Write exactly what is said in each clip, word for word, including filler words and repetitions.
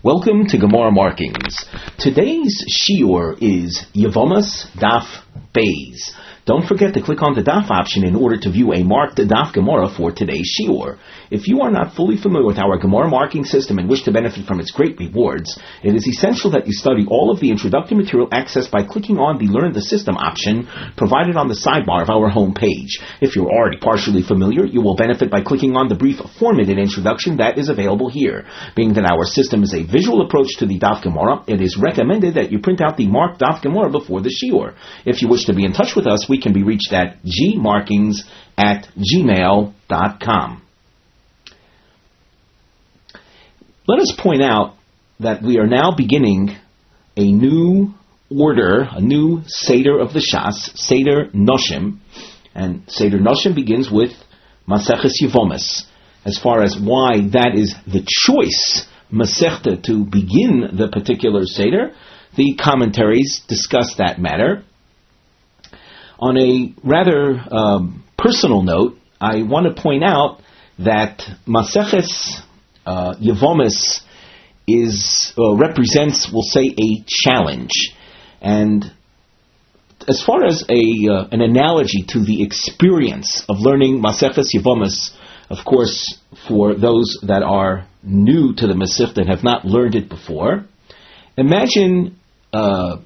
Welcome to Gemara Markings. Today's shiur is Yevomas Daf Beis. Don't forget to click on the Daf option in order to view a marked Daf Gemara for today's shiur. If you are not fully familiar with our Gemara marking system and wish to benefit from its great rewards, it is essential that you study all of the introductory material accessed by clicking on the Learn the System option provided on the sidebar of our home page. If you're already partially familiar, you will benefit by clicking on the brief four-minute introduction that is available here. Being that our system is a visual approach to the Daf Gemara, it is recommended that you print out the marked Daf Gemara before the shiur. If you wish to be in touch with us, we can be reached at gmarkings at gmail dot com. Let us point out that we are now beginning a new order, a new Seder of the Shas, Seder Noshim, and Seder Noshim begins with Maseches Yevomas. As far as why that is the choice Masechta to begin the particular Seder, the commentaries discuss that matter. On a rather um, personal note, I want to point out that Maseches uh, Yevomas is uh, represents, we'll say, a challenge, and as far as a uh, an analogy to the experience of learning Maseches Yevomas, of course, for those that are new to the Masechta and have not learned it before, imagine. Uh,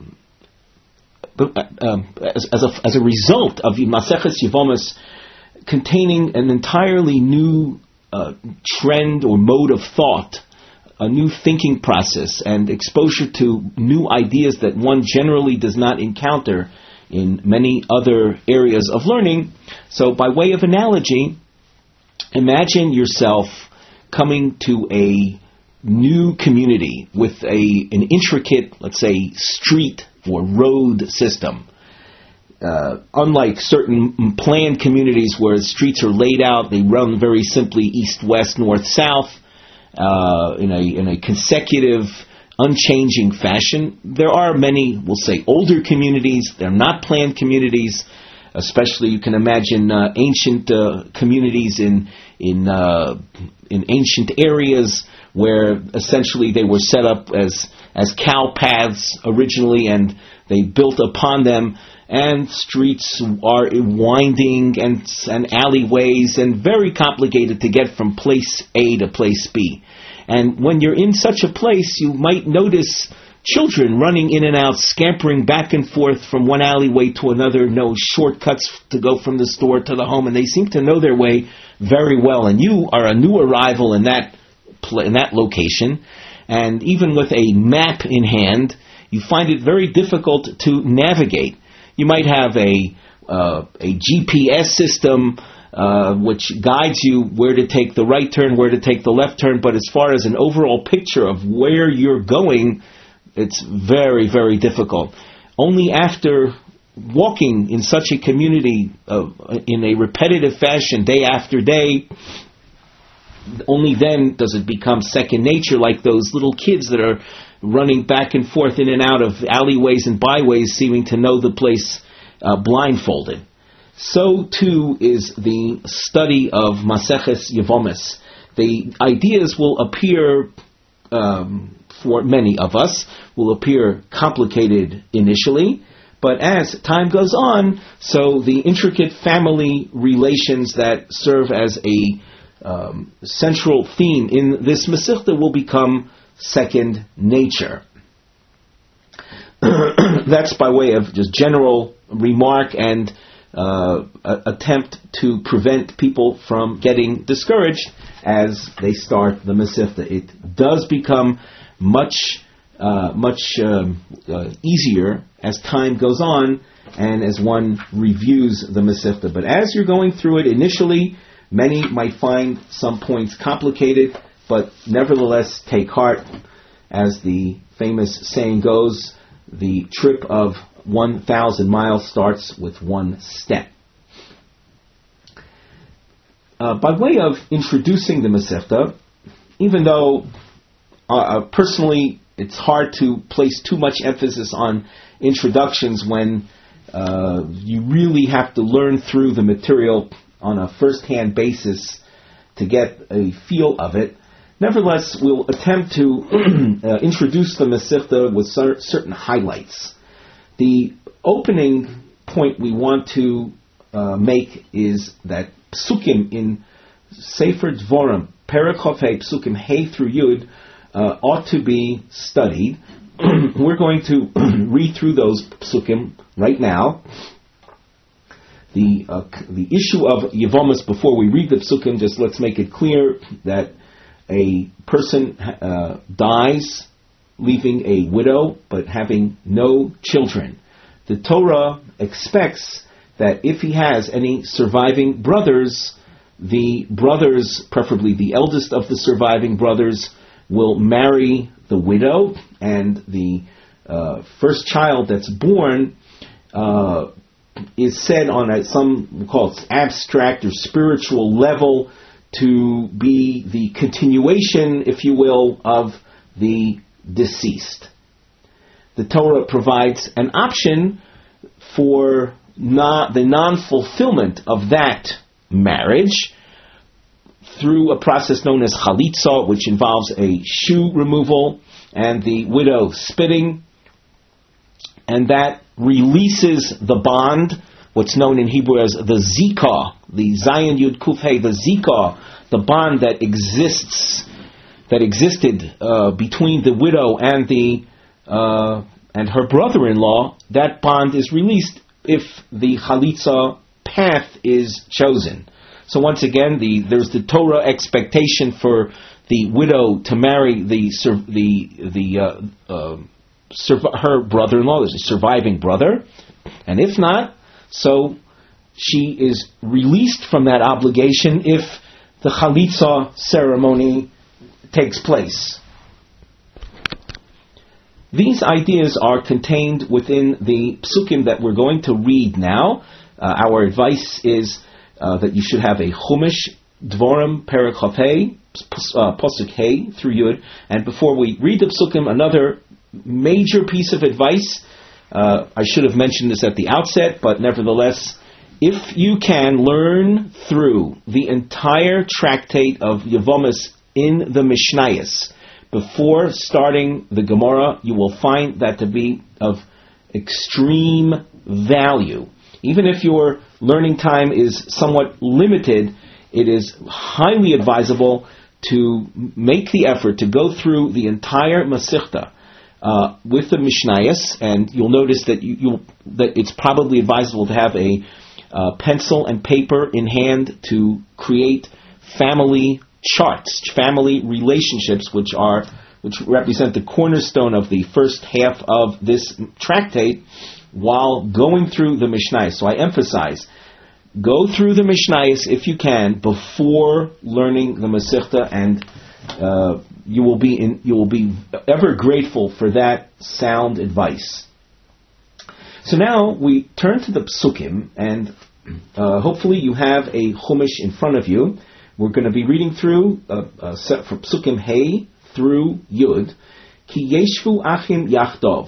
Um, as, as, a, as a result of the Maseches Yevomas containing an entirely new uh, trend or mode of thought, a new thinking process, and exposure to new ideas that one generally does not encounter in many other areas of learning. So by way of analogy, imagine yourself coming to a new community with a an intricate, let's say, street or road system. Uh, unlike certain planned communities where the streets are laid out, they run very simply east, west, north, south, uh, in a in a consecutive, unchanging fashion. There are many, we'll say, older communities. They're not planned communities. Especially, you can imagine uh, ancient uh, communities in in uh, in ancient areas where essentially they were set up as as cow paths originally, and they built upon them, and streets are winding, and and alleyways, and very complicated to get from place A to place B. And when you're in such a place, you might notice children running in and out, scampering back and forth from one alleyway to another, no shortcuts to go from the store to the home, and they seem to know their way very well. And you are a new arrival in that in that location, and even with a map in hand, you find it very difficult to navigate. You might have a uh, a G P S system uh, which guides you where to take the right turn, where to take the left turn, but as far as an overall picture of where you're going, it's very, very difficult. Only after walking in such a community uh, in a repetitive fashion, day after day, only then does it become second nature, like those little kids that are running back and forth in and out of alleyways and byways, seeming to know the place uh, blindfolded. So too is the study of Maseches Yevomas. The ideas will appear, um, for many of us, will appear complicated initially, but as time goes on, so the intricate family relations that serve as a Um, central theme in this Masechta will become second nature. That's by way of just general remark and uh, a- attempt to prevent people from getting discouraged as they start the Masechta. It does become much uh, much um, uh, easier as time goes on and as one reviews the Masechta. But as you're going through it initially, many might find some points complicated, but nevertheless take heart. As the famous saying goes, the trip of one thousand miles starts with one step. Uh, by way of introducing the Masechta, even though uh, personally it's hard to place too much emphasis on introductions when uh, you really have to learn through the material on a first-hand basis to get a feel of it, Nevertheless, we'll attempt to uh, introduce the Masechta with cer- certain highlights. The opening point we want to uh, make is that Psukim in Sefer Dvorim, Perek Chof Hei, Psukim Hey through Yud, uh, ought to be studied. We're going to read through those Psukim right now. The uh, the issue of Yevomus, before we read the Psukim, just let's make it clear that a person uh, dies leaving a widow but having no children. The Torah expects that if he has any surviving brothers, the brothers, preferably the eldest of the surviving brothers, will marry the widow, and the uh, first child that's born uh, is said on a, some we call it abstract or spiritual level to be the continuation, if you will, of the deceased. The Torah provides an option for not the non-fulfillment of that marriage through a process known as chalitza, which involves a shoe removal and the widow spitting, and that releases the bond, what's known in Hebrew as the zikah, the Zayin Yud Kuf Hey, the zikah, the bond that exists, that existed uh, between the widow and the uh, and her brother-in-law. That bond is released if the chalitza path is chosen. So once again, the, there's the Torah expectation for the widow to marry the the the uh, uh, surv- her brother-in-law, there's a surviving brother, and if not, so she is released from that obligation if the chalitza ceremony takes place. These ideas are contained within the psukim that we're going to read now. Uh, our advice is uh, that you should have a Chumash, Dvorim, Perek Chof Hei, uh, Posuk Hey through Yud. And before we read the psukim, another major piece of advice. Uh, I should have mentioned this at the outset, but nevertheless, if you can learn through the entire tractate of Yevomus in the Mishnayos before starting the Gemara, you will find that to be of extreme value. Even if your learning time is somewhat limited, it is highly advisable to make the effort to go through the entire Masechta uh, with the Mishnayos, and you'll notice that you, you'll, that it's probably advisable to have a uh, pencil and paper in hand to create family charts, family relationships, which are which represent the cornerstone of the first half of this tractate, while going through the Mishnayos. So I emphasize, go through the Mishnayos if you can before learning the Masechta, and uh, you will be in, you will be ever grateful for that sound advice. So now we turn to the Psukim, and uh, hopefully you have a Chumash in front of you. We're going to be reading through uh, uh, set for Psukim Hey through Yud. Ki yeshvu achim yachdov.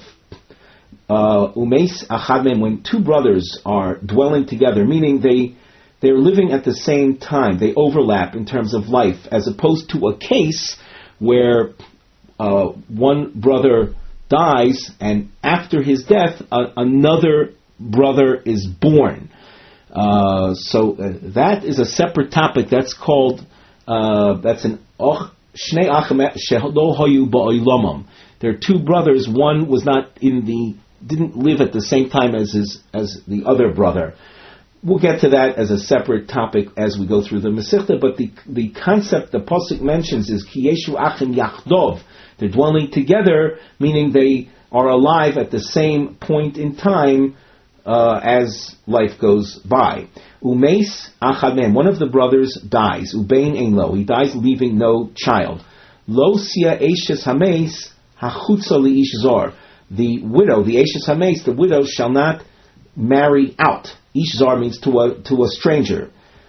Umeis achad mem, when two brothers are dwelling together, meaning they they're living at the same time, they overlap in terms of life, as opposed to a case where uh, one brother dies and after his death uh, another brother is born. Uh, so uh, that is a separate topic. That's called uh, that's an shnei achim shelo hayu ba'olamam. There are two brothers. One was not in the didn't live at the same time as his as the other brother. We'll get to that as a separate topic as we go through the Masechta. But the the concept the pasuk mentions is ki yeshu achim yachdov. They're dwelling together, meaning they are alive at the same point in time uh, as life goes by. Umeis achad mem, one of the brothers dies. Ubein ein lo, he dies leaving no child. Lo sia eishes hameis hachutza liish zor. The widow, the eishes hameis, the widow shall not marry out. Ish zar means to a to a stranger.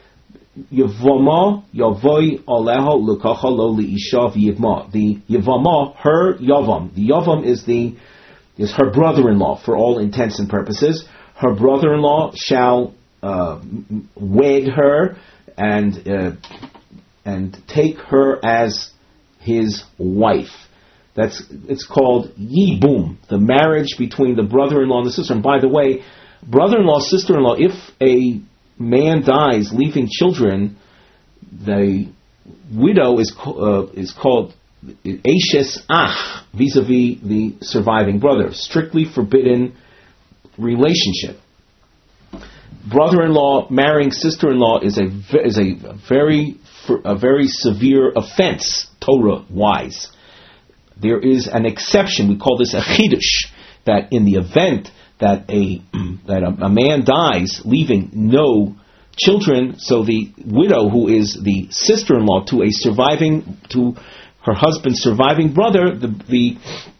Yavama yavoi aleho lukacha lo liisha v'yivma. The yavama, her yavam. The yavam is the is her brother-in-law for all intents and purposes. Her brother-in-law shall uh, wed her and uh, and take her as his wife. That's it's called yibum, the marriage between the brother-in-law and the sister. And by the way, brother-in-law, sister-in-law, if a man dies leaving children, the widow is uh, is called Eshes Ach, vis-a-vis the surviving brother. Strictly forbidden relationship. Brother-in-law marrying sister-in-law is a is a very a very severe offense, Torah-wise. There is an exception. We call this a chidush, that in the event that a that a, a man dies leaving no children, so the widow, who is the sister-in-law to a surviving to her husband's surviving brother, the, the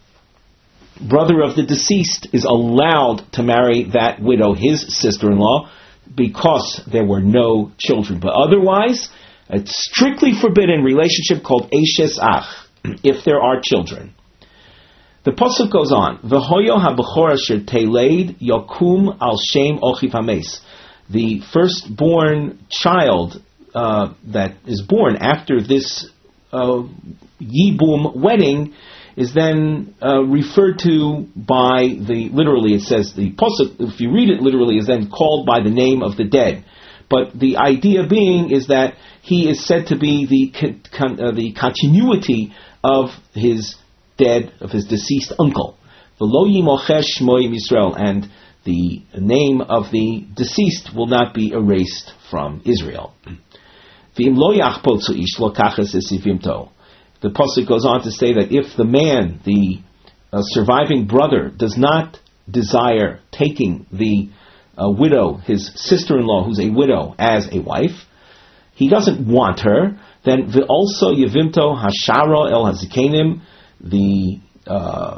brother of the deceased is allowed to marry that widow, his sister-in-law, because there were no children. But otherwise, a strictly forbidden relationship called Eshes Ach, if there are children. The pasuk goes on, V'hoyo ha-bechor asher teleid yakum al shem ochiv hames. The firstborn child uh, that is born after this uh, yibum wedding is then uh, referred to by the, literally it says, the pasuk, if you read it literally, is then called by the name of the dead. But the idea being is that he is said to be the con, uh, the continuity of his dead, of his deceased uncle. V'lo yimochesh shmo Yisrael, and the name of the deceased will not be erased from Israel. V'im lo yachpotzu ish lo kachas esivimto. The pasuk goes on to say that if the man, the uh, surviving brother, does not desire taking the uh, widow, his sister-in-law, who's a widow, as a wife, he doesn't want her, then the also yevimto hashara el hazikenim, the uh,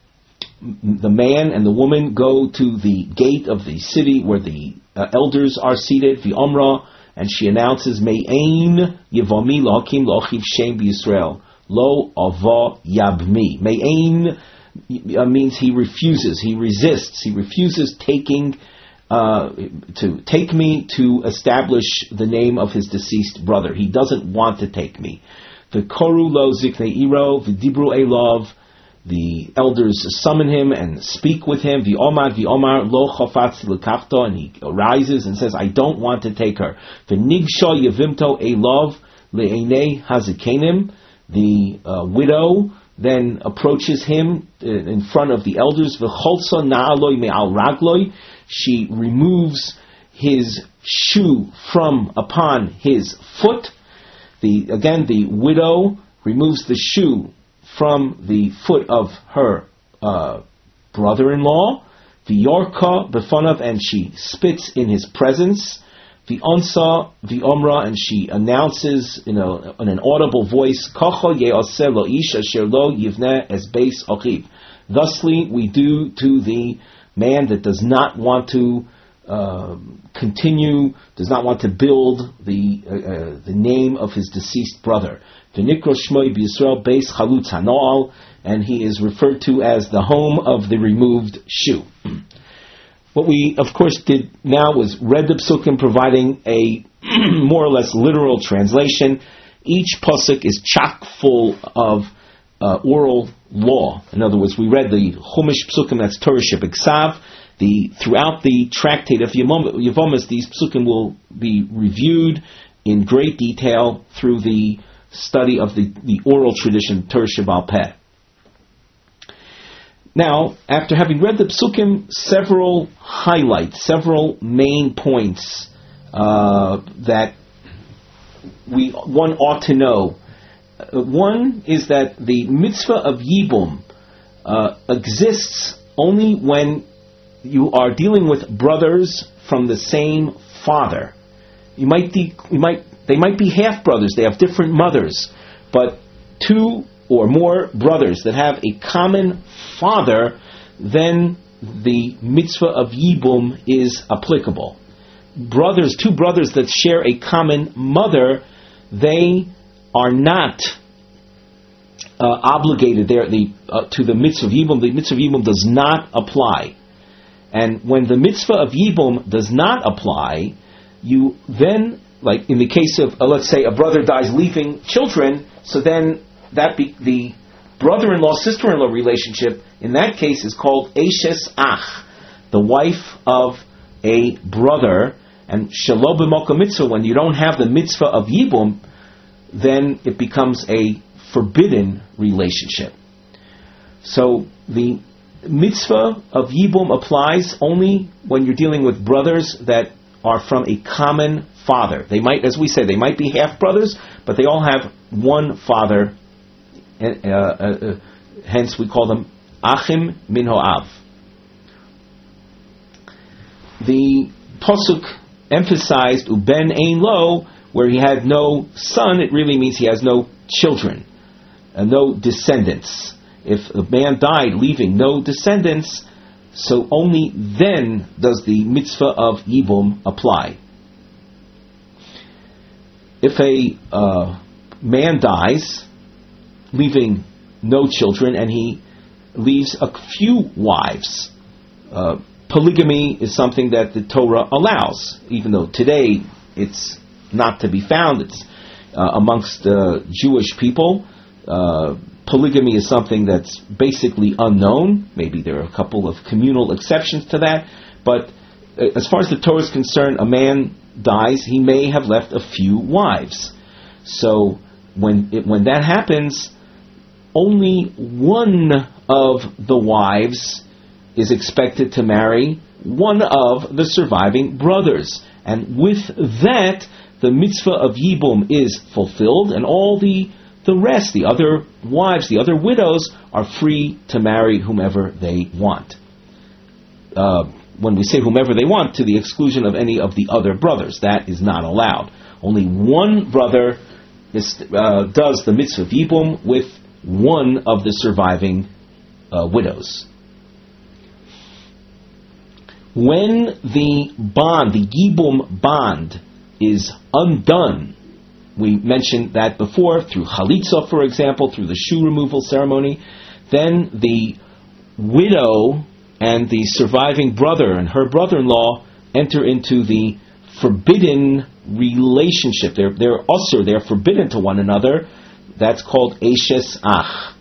the man and the woman go to the gate of the city where the uh, elders are seated, the Omra, and she announces, Me'ein Yevomi Lahakim Lochiv Shem B'Yisrael Lo Ava Yabmi. Me'ein uh, means he refuses, he resists, he refuses taking uh, to take me to establish the name of his deceased brother. He doesn't want to take me. The Koru Lo Ziknei Iro, the Dibru Elov, the elders summon him and speak with him. The Omar, the Omar Lo Chafatz Lekachto, and he arises and says, I don't want to take her. The Nigsha Yevimto Elov Le'enei Hazikenim, the uh, widow then approaches him in front of the elders. V'cholsa Na'aloi Me'al Ragloi, she removes his shoe from upon his foot. The again, the widow removes the shoe from the foot of her uh, brother-in-law, the Yorka Befonav, and she spits in his presence, the Onsa, the Omra, and she announces in, a, in an audible voice, Kacha ye'aseh lo ish asher lo yivneh es beis achiv. Thusly we do to the man that does not want to uh, continue, does not want to build the uh, uh, the name of his deceased brother. V'nikro shmoi b'Yisrael beis chalutz hanoal, and he is referred to as the home of the removed shoe. What we, of course, did now was read the psukim, providing a more or less literal translation. Each pasuk is chock full of uh, oral law. In other words, we read the Chumash psukim, that's Torah Shebeksav. The throughout the tractate of Yevomis, these psukim will be reviewed in great detail through the study of the, the oral tradition, Torah Shebal Peh. Now, after having read the psukim, several highlights, several main points uh, that we one ought to know. Uh, one is that the mitzvah of Yibum uh, exists only when you are dealing with brothers from the same father. You might de- you might they might be half brothers, they have different mothers, but two or more brothers that have a common father, then the mitzvah of Yibum is applicable. Brothers, two brothers that share a common mother, they are not uh, obligated there the, uh, to the mitzvah of Yibum. The mitzvah of Yibum does not apply. And when the mitzvah of Yibum does not apply, you then, like in the case of, uh, let's say, a brother dies leaving children, so then that be, the brother-in-law sister-in-law relationship in that case is called Eshes Ach, the wife of a brother. And Shelo b'Mokom Mitzvah, when you don't have the mitzvah of Yibum, then it becomes a forbidden relationship. So the mitzvah of Yibum applies only when you're dealing with brothers that are from a common father. They might, as we say, they might be half brothers, but they all have one father. Uh, uh, uh, hence, we call them Achim min Ho'av. The pasuk emphasized Uben Ein Lo, where he had no son. It really means he has no children, uh, no descendants. If a man died leaving no descendants, so only then does the mitzvah of Yibum apply. If a uh, man dies leaving no children and he leaves a few wives, uh, polygamy is something that the Torah allows, even though today it's not to be found. It's uh, amongst uh, Jewish people. Uh, polygamy is something that's basically unknown. Maybe there are a couple of communal exceptions to that. But uh, as far as the Torah is concerned, a man dies, he may have left a few wives. So when it, when that happens, only one of the wives is expected to marry one of the surviving brothers. And with that, the mitzvah of Yibum is fulfilled, and all the, the rest, the other wives, the other widows, are free to marry whomever they want. Uh, when we say whomever they want, to the exclusion of any of the other brothers. That is not allowed. Only one brother is, uh, does the mitzvah of Yibum with one of the surviving uh, widows. When the bond, the Yibum bond, is undone, we mentioned that before, through Chalitza, for example, through the shoe removal ceremony, then the widow and the surviving brother and her brother-in-law enter into the forbidden relationship. They're, they're usur, they're forbidden to one another. That's called Eshes Ach.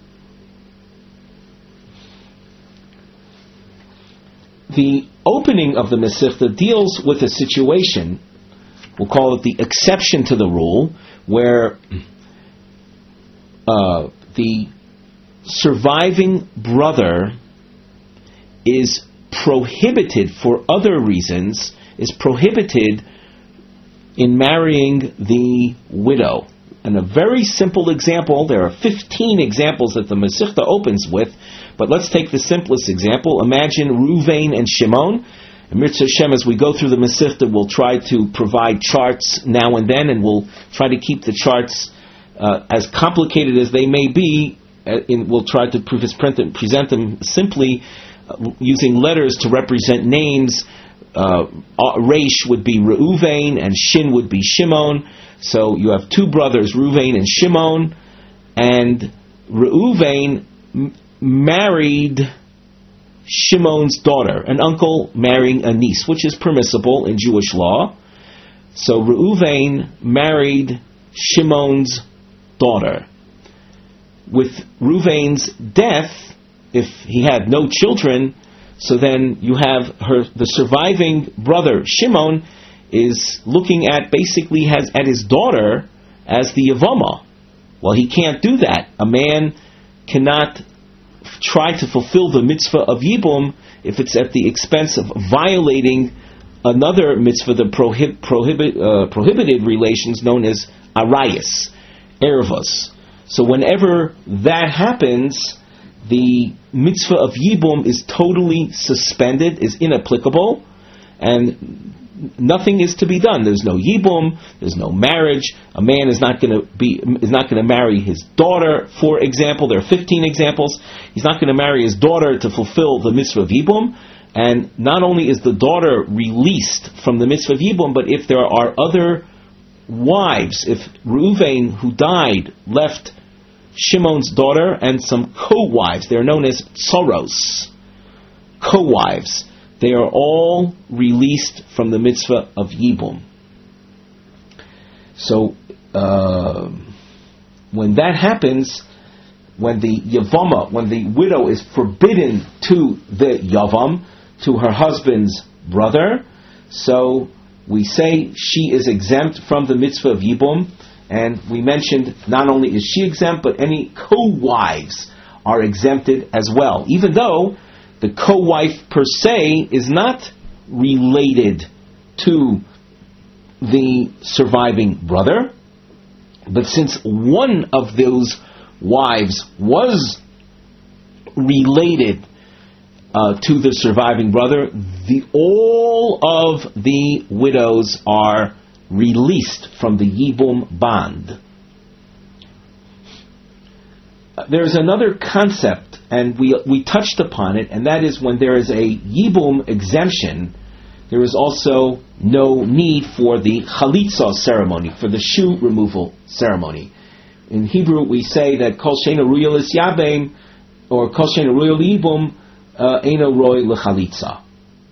The opening of the Masechta deals with a situation, we'll call it the exception to the rule, where uh, the surviving brother is prohibited for other reasons, is prohibited in marrying the widow. And a very simple example, there are fifteen examples that the Masechta opens with, but let's take the simplest example. Imagine Ruvain and Shimon. And Mitzvah Hashem, as we go through the Masechta, we'll try to provide charts now and then, and we'll try to keep the charts uh, as complicated as they may be. Uh, in, we'll try to present them, present them simply uh, using letters to represent names. Uh, Reish would be Reuven, and Shin would be Shimon. So you have two brothers, Reuven and Shimon, and Reuven m- married Shimon's daughter, an uncle marrying a niece, which is permissible in Jewish law. So Reuven married Shimon's daughter. With Reuven's death, if he had no children, so then you have her, the surviving brother Shimon is looking at, basically has at his daughter as the Yavama. Well, he can't do that. A man cannot f- try to fulfill the mitzvah of Yibum if it's at the expense of violating another mitzvah, the prohib- prohibit, uh, prohibited relations known as arayas, ervos. So whenever that happens, the mitzvah of Yibum is totally suspended, is inapplicable, and nothing is to be done. There's no Yibum, there's no marriage. A man is not going to be is not going to marry his daughter, for example. There are fifteen examples. He's not going to marry his daughter to fulfill the mitzvah of Yibum. And not only is the daughter released from the mitzvah of Yibum, but if there are other wives, if Reuven, who died, left Shimon's daughter and some co-wives, they're known as tsoros, co-wives, they are all released from the mitzvah of Yibum. So, uh, when that happens, when the Yavama, when the widow is forbidden to the Yavam, to her husband's brother, so we say she is exempt from the mitzvah of Yibum, and we mentioned not only is she exempt, but any co-wives are exempted as well, even though the co-wife per se is not related to the surviving brother, but since one of those wives was related uh, to the surviving brother, the all of the widows are released from the Yibum bond. There's another concept, and we we touched upon it, and that is when there is a Yibum exemption, there is also no need for the chalitza ceremony, for the shoe removal ceremony. In Hebrew, we say that kol sheina ruya l'syabein, or kol sheina ruya l'yibum, eino roy l'chalitza.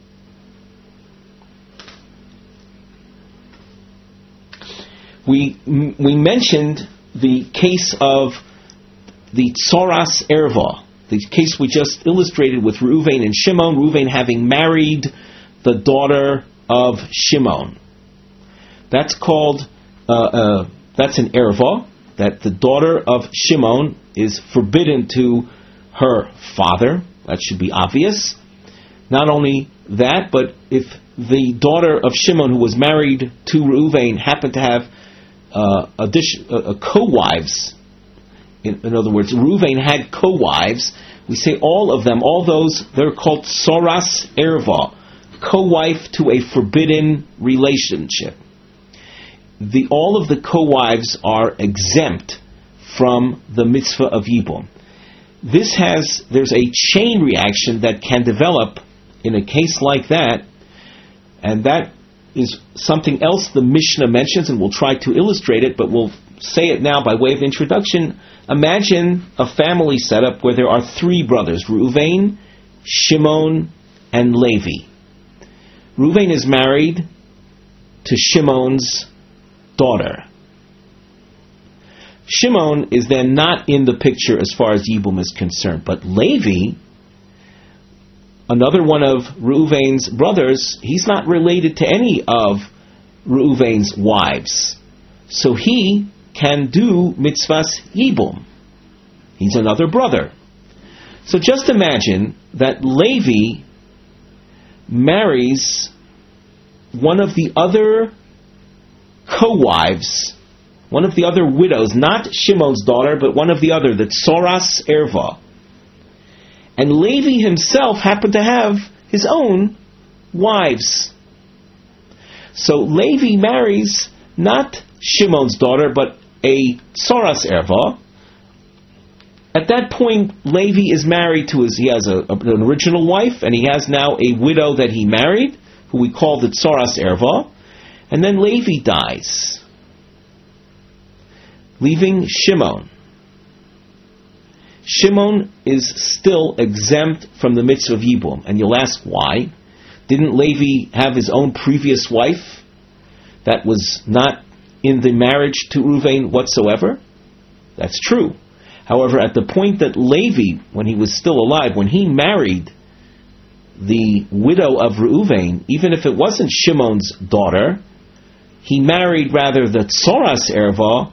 We we mentioned the case of the Tzoras Erva, the case we just illustrated with Reuven and Shimon, Reuven having married the daughter of Shimon. That's called, uh, uh, that's an Erva, that the daughter of Shimon is forbidden to her father. That should be obvious. Not only that, but if the daughter of Shimon, who was married to Reuven, happened to have uh, addition, uh, co-wives, in, in other words, Reuven had co-wives, we say all of them, all those, they're called Tzoras Erva, co-wife to a forbidden relationship. The, all of the co-wives are exempt from the mitzvah of Yibum. This has, there's a chain reaction that can develop in a case like that, and that is something else the Mishnah mentions, and we'll try to illustrate it, but we'll say it now by way of introduction. Imagine a family setup where there are three brothers, Reuven, Shimon, and Levi. Reuven is married to Shimon's daughter. Shimon is then not in the picture as far as Yibum is concerned, but Levi, another one of Reuven's brothers, he's not related to any of Reuven's wives. So he can do mitzvahs Yibum. He's another brother. So just imagine that Levi marries one of the other co-wives, one of the other widows, not Shimon's daughter, but one of the other, the Tzoras Erva. And Levi himself happened to have his own wives. So Levi marries not Shimon's daughter, but a Tzoras Erva. At that point, Levi is married to his, he has a, a, an original wife, and he has now a widow that he married, who we call the Tzoras Erva, and then Levi dies, leaving Shimon. Shimon is still exempt from the mitzvah of Yibum, and you'll ask why. Didn't Levi have his own previous wife that was not in the marriage to Reuven whatsoever? That's true. However, at the point that Levi, when he was still alive, when he married the widow of Reuven, even if it wasn't Shimon's daughter, he married rather the Tzoras Erva.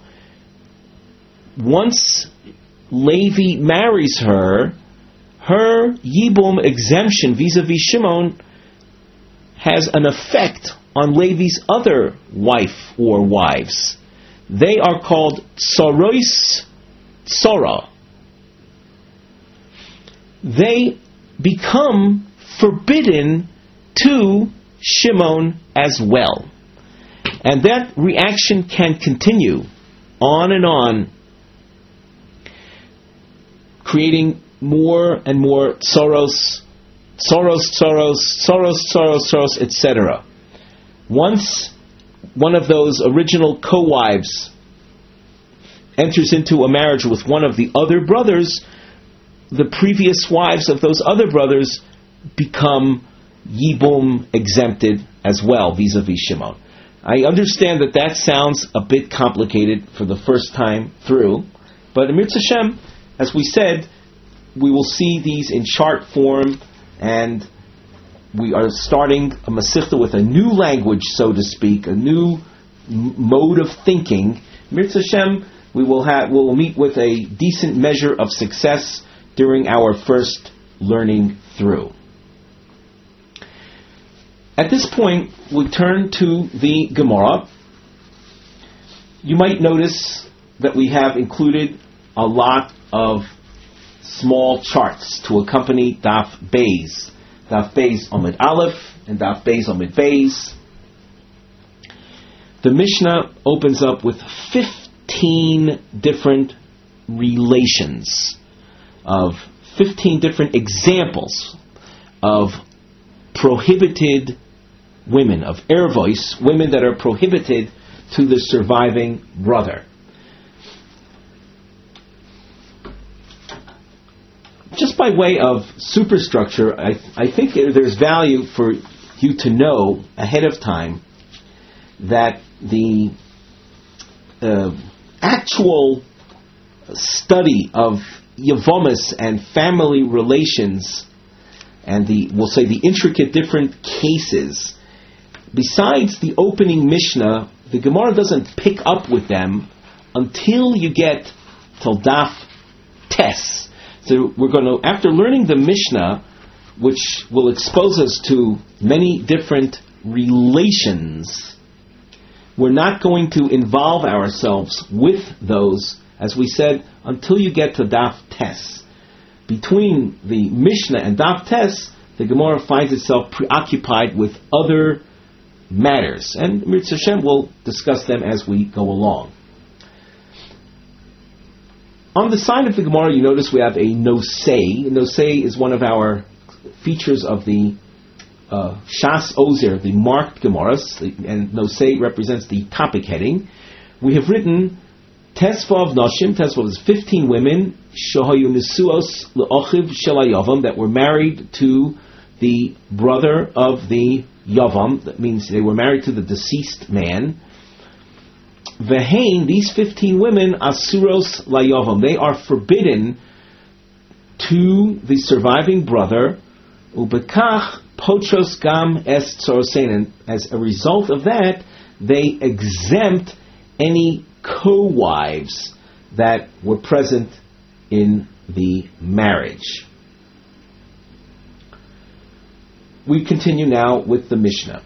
Once Levi marries her, her Yibum exemption vis-a-vis Shimon has an effect on Levi's other wife or wives. They are called Tzoros Tzora. They become forbidden to Shimon as well. And that reaction can continue on and on, creating more and more Tzoros, Tzoros, Tzoros, Tzoros, Tzoros, Tzoros, et cetera. Once one of those original co-wives enters into a marriage with one of the other brothers, the previous wives of those other brothers become Yibum exempted as well, vis-a-vis Shimon. I understand that that sounds a bit complicated for the first time through, but Amir Tzashem, as we said, we will see these in chart form, and we are starting a Masechta with a new language, so to speak, a new m- mode of thinking. Mirz Hashem, we will have, we'll meet with a decent measure of success during our first learning through. At this point, we turn to the Gemara. You might notice that we have included a lot of small charts to accompany Daf Beis. Daf Beis Omid Aleph and Daf Beis Omid Beis. The Mishnah opens up with fifteen different relations of fifteen different examples of prohibited women, of ervois, women that are prohibited to the surviving brother. Just by way of superstructure, I, I think there's value for you to know ahead of time that the uh, actual study of Yevomis and family relations and the, we'll say, the intricate different cases, besides the opening Mishnah, the Gemara doesn't pick up with them until you get till Daf Tes. So we're going to, after learning the Mishnah, which will expose us to many different relations, we're not going to involve ourselves with those, as we said, until you get to Daf Tes. Between the Mishnah and Daf Tes, the Gemara finds itself preoccupied with other matters, and Mirz Hashem will discuss them as we go along. On the side of the Gemara, you notice we have a nosei. Nosei is one of our features of the uh, Shas Ozer, the marked Gemaras, and nosei represents the topic heading. We have written Tesvav Noshim. Tesvav is fifteen women, Shohayu Nesuos Le'ochiv Shel HaYavam, that were married to the brother of the Yavam. That means they were married to the deceased man. Vehain, these fifteen women, Asuros LaYavam, they are forbidden to the surviving brother. Ubekach Potros Gam Es Tzorosein, and as a result of that, they exempt any co-wives that were present in the marriage. We continue now with the Mishnah.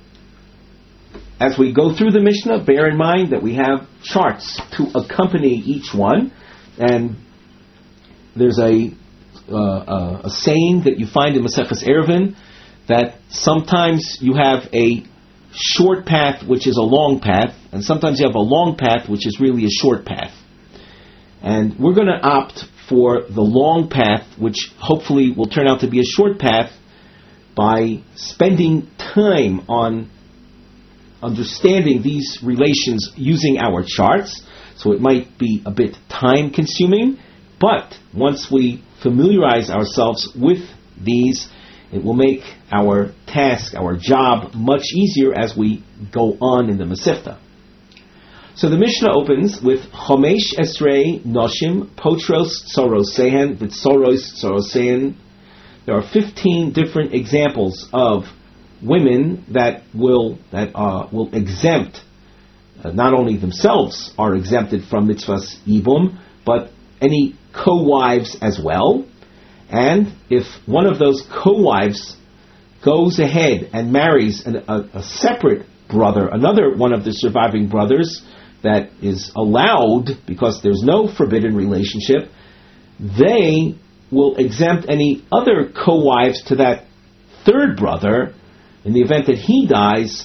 As we go through the Mishnah, bear in mind that we have charts to accompany each one, and there's a uh, a, a saying that you find in Maseches Eruvin that sometimes you have a short path which is a long path, and sometimes you have a long path which is really a short path. And we're going to opt for the long path, which hopefully will turn out to be a short path, by spending time on understanding these relations using our charts. So it might be a bit time consuming, but once we familiarize ourselves with these, it will make our task, our job, much easier as we go on in the Masechta. So the Mishnah opens with Chomesh Esrei Noshim Potros Tzorosehen V'Tzoros Tzorosehen. There are fifteen different examples of women that will that uh, will exempt, uh, not only themselves are exempted from mitzvahs yibum, but any co-wives as well. And if one of those co-wives goes ahead and marries an, a, a separate brother, another one of the surviving brothers that is allowed because there's no forbidden relationship, they will exempt any other co-wives to that third brother in the event that he dies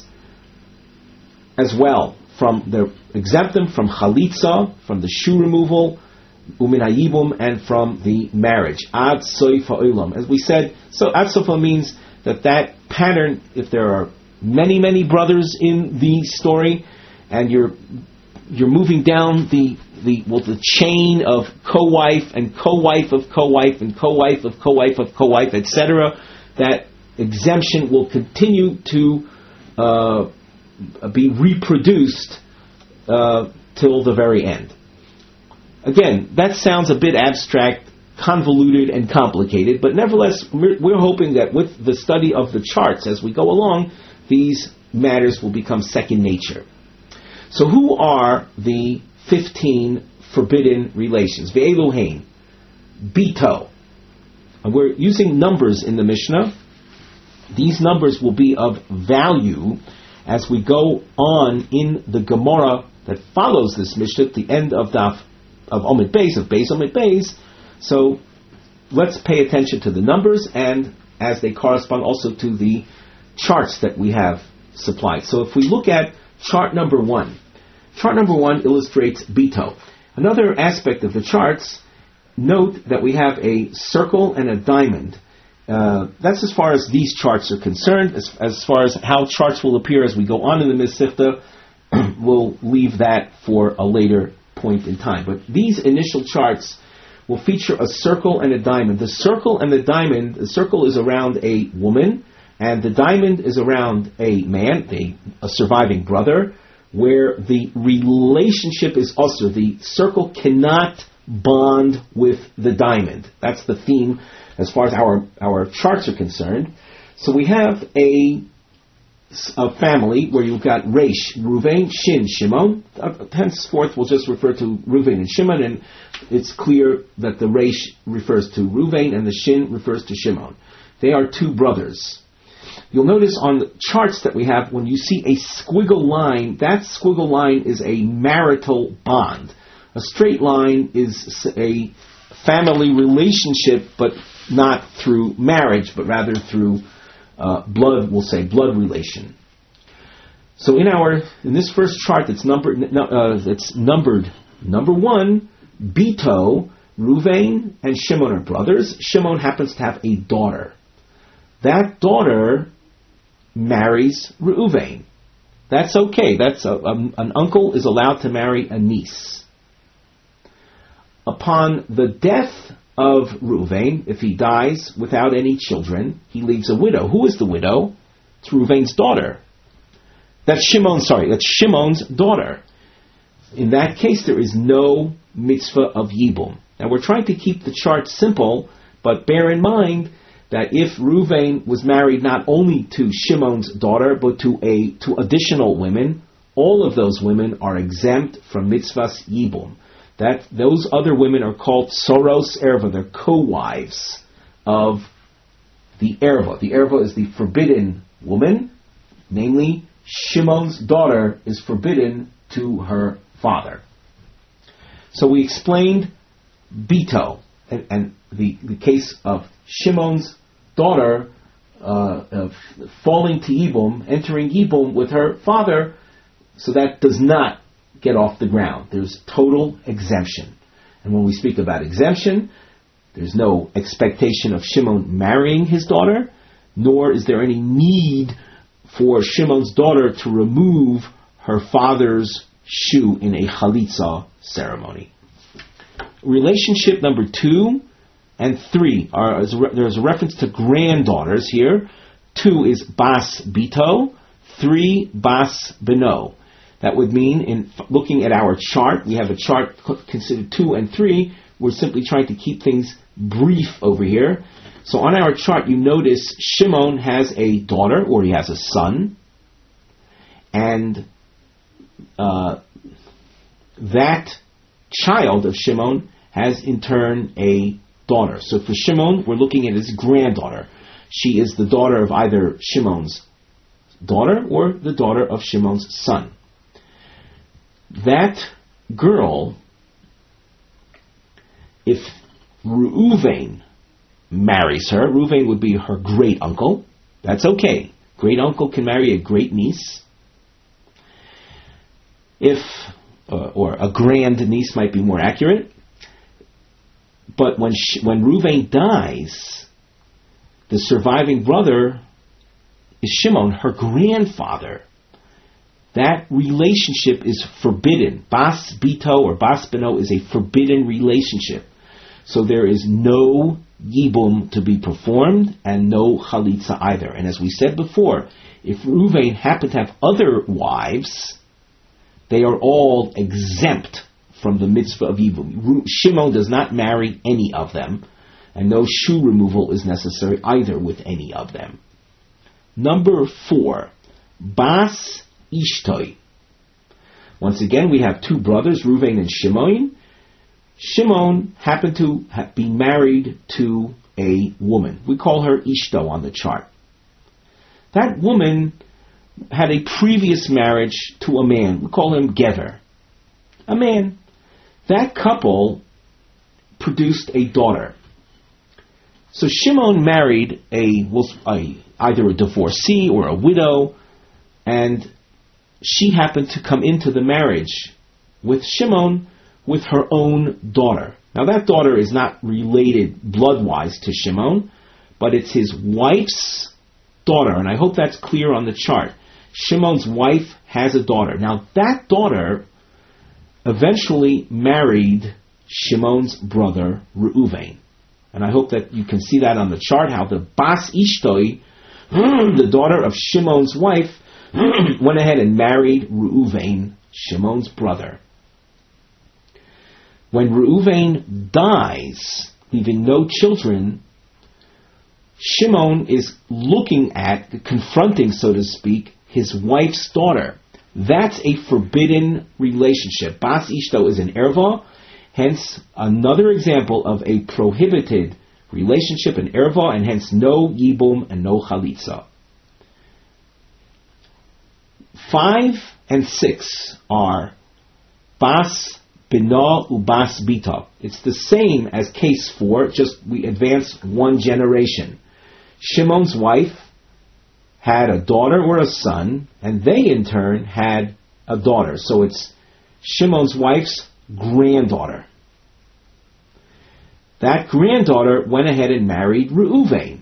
as well. From the exempt them from chalitza, from the shoe removal, umin hayibum, and from the marriage. Ad soif ha'olam. As we said, so ad sofa means that that pattern, if there are many, many brothers in the story, and you're you're moving down the the well, the chain of co-wife and co-wife of co-wife and co-wife of co-wife of co-wife, et cetera, that exemption will continue to uh, be reproduced uh, till the very end. Again, that sounds a bit abstract. convoluted and complicated, but nevertheless, we're, we're hoping that with the study of the charts as we go along, these matters will become second nature. So who are the fifteen forbidden relations? Ve'eluhein, bito. And we're using numbers in the Mishnah. These numbers will be of value as we go on in the Gemara that follows this Mishnah at the end of Daf of Omid Beis, of Beis Omid Beis. So let's pay attention to the numbers and as they correspond also to the charts that we have supplied. So if we look at chart number one, chart number one illustrates Bito. Another aspect of the charts, note that we have a circle and a diamond. Uh, that's as far as these charts are concerned. As, as far as how charts will appear as we go on in the Mesechta, we'll leave that for a later point in time. But these initial charts will feature a circle and a diamond. The circle and the diamond, the circle is around a woman, and the diamond is around a man, a, a surviving brother, where the relationship is also, the circle cannot bond with the diamond. That's the theme as far as our, our charts are concerned. So we have a, a family where you've got Reish, Ruvain, Shin, Shimon. Uh, henceforth we'll just refer to Ruvain and Shimon, and it's clear that the Reish refers to Ruvain and the Shin refers to Shimon. They are two brothers. You'll notice on the charts that we have, when you see a squiggle line, that squiggle line is a marital bond. A straight line is a family relationship, but not through marriage, but rather through uh, blood, we'll say, blood relation. So in our, in this first chart that's numbered, uh, that's numbered number one, Bito, Ruvain, and Shimon are brothers. Shimon happens to have a daughter. That daughter marries Reuven. That's okay. That's a, um, an uncle is allowed to marry a niece. Upon the death of Reuven, if he dies without any children, he leaves a widow. Who is the widow? It's Reuven's daughter. That's Shimon, sorry, that's Shimon's daughter. In that case, there is no mitzvah of Yibum. Now, we're trying to keep the chart simple, but bear in mind that if Reuven was married not only to Shimon's daughter, but to a to additional women, all of those women are exempt from mitzvahs Yibum. That those other women are called Soros Erva. They're co-wives of the Erva. The Erva is the forbidden woman, namely Shimon's daughter is forbidden to her father. So we explained Bito, and, and the, the case of Shimon's daughter uh, of falling to Yibum, entering Yibum with her father, so that does not get off the ground. There's total exemption. And when we speak about exemption, there's no expectation of Shimon marrying his daughter, nor is there any need for Shimon's daughter to remove her father's shoe in a chalitza ceremony. Relationship number two and three are, there's a reference to granddaughters here. Two is Bas Bito, three Bas Beno. That would mean, in looking at our chart, we have a chart considered two and three. We're simply trying to keep things brief over here. So on our chart, you notice Shimon has a daughter, or he has a son, and uh, that child of Shimon has in turn a daughter. So for Shimon, we're looking at his granddaughter. She is the daughter of either Shimon's daughter or the daughter of Shimon's son. That girl, if Reuven marries her, Reuven would be her great uncle. That's okay. Great uncle can marry a great niece. If, uh, or a grand niece might be more accurate. But when she, when Reuven dies, the surviving brother is Shimon, her grandfather. That relationship is forbidden. Bas Bito or Bas Beno is a forbidden relationship. So there is no Yibum to be performed and no Chalitza either. And as we said before, if Reuven happened to have other wives, they are all exempt from the mitzvah of Yibum. Shimon does not marry any of them, and no shoe removal is necessary either with any of them. Number four, Bas Ishtoi. Once again, we have two brothers, Reuven and Shimon. Shimon happened to be married to a woman. We call her Ishto on the chart. That woman had a previous marriage to a man. We call him Gever. A man. That couple produced a daughter. So Shimon married a, a either a divorcee or a widow, and she happened to come into the marriage with Shimon with her own daughter. Now that daughter is not related blood-wise to Shimon, but it's his wife's daughter, and I hope that's clear on the chart. Shimon's wife has a daughter. Now that daughter eventually married Shimon's brother Reuven. And I hope that you can see that on the chart, how the Bas Ishtoi, the daughter of Shimon's wife, went ahead and married Reuven, Shimon's brother. When Reuven dies, leaving no children, Shimon is looking at, confronting, so to speak, his wife's daughter. That's a forbidden relationship. Bas Ishto is an erva, hence another example of a prohibited relationship, an erva, and hence no yibum and no chalitza. Five and six are Bas Bina Ubas Bita. It's the same as case four, just we advance one generation. Shimon's wife had a daughter or a son, and they in turn had a daughter. So it's Shimon's wife's granddaughter. That granddaughter went ahead and married Reuven.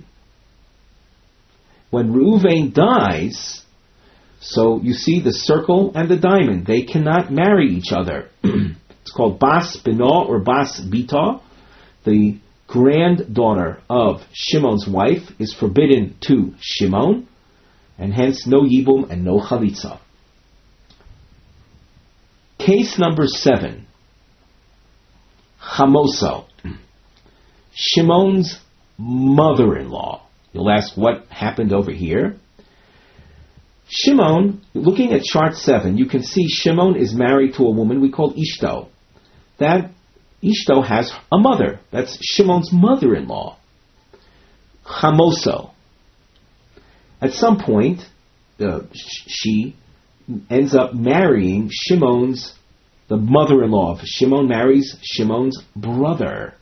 When Reuven dies, so you see the circle and the diamond, they cannot marry each other. It's called Bas Bina or Bas Bita. The granddaughter of Shimon's wife is forbidden to Shimon, and hence no yibum and no chalitza. Case number seven, Chamoso, Shimon's mother-in-law. You'll ask what happened over here. Shimon, looking at chart seven, you can see Shimon is married to a woman we call Ishto. That Ishto has a mother. That's Shimon's mother-in-law. Chamoso. At some point, uh, she ends up marrying Shimon's, the mother-in-law of Shimon marries Shimon's brother.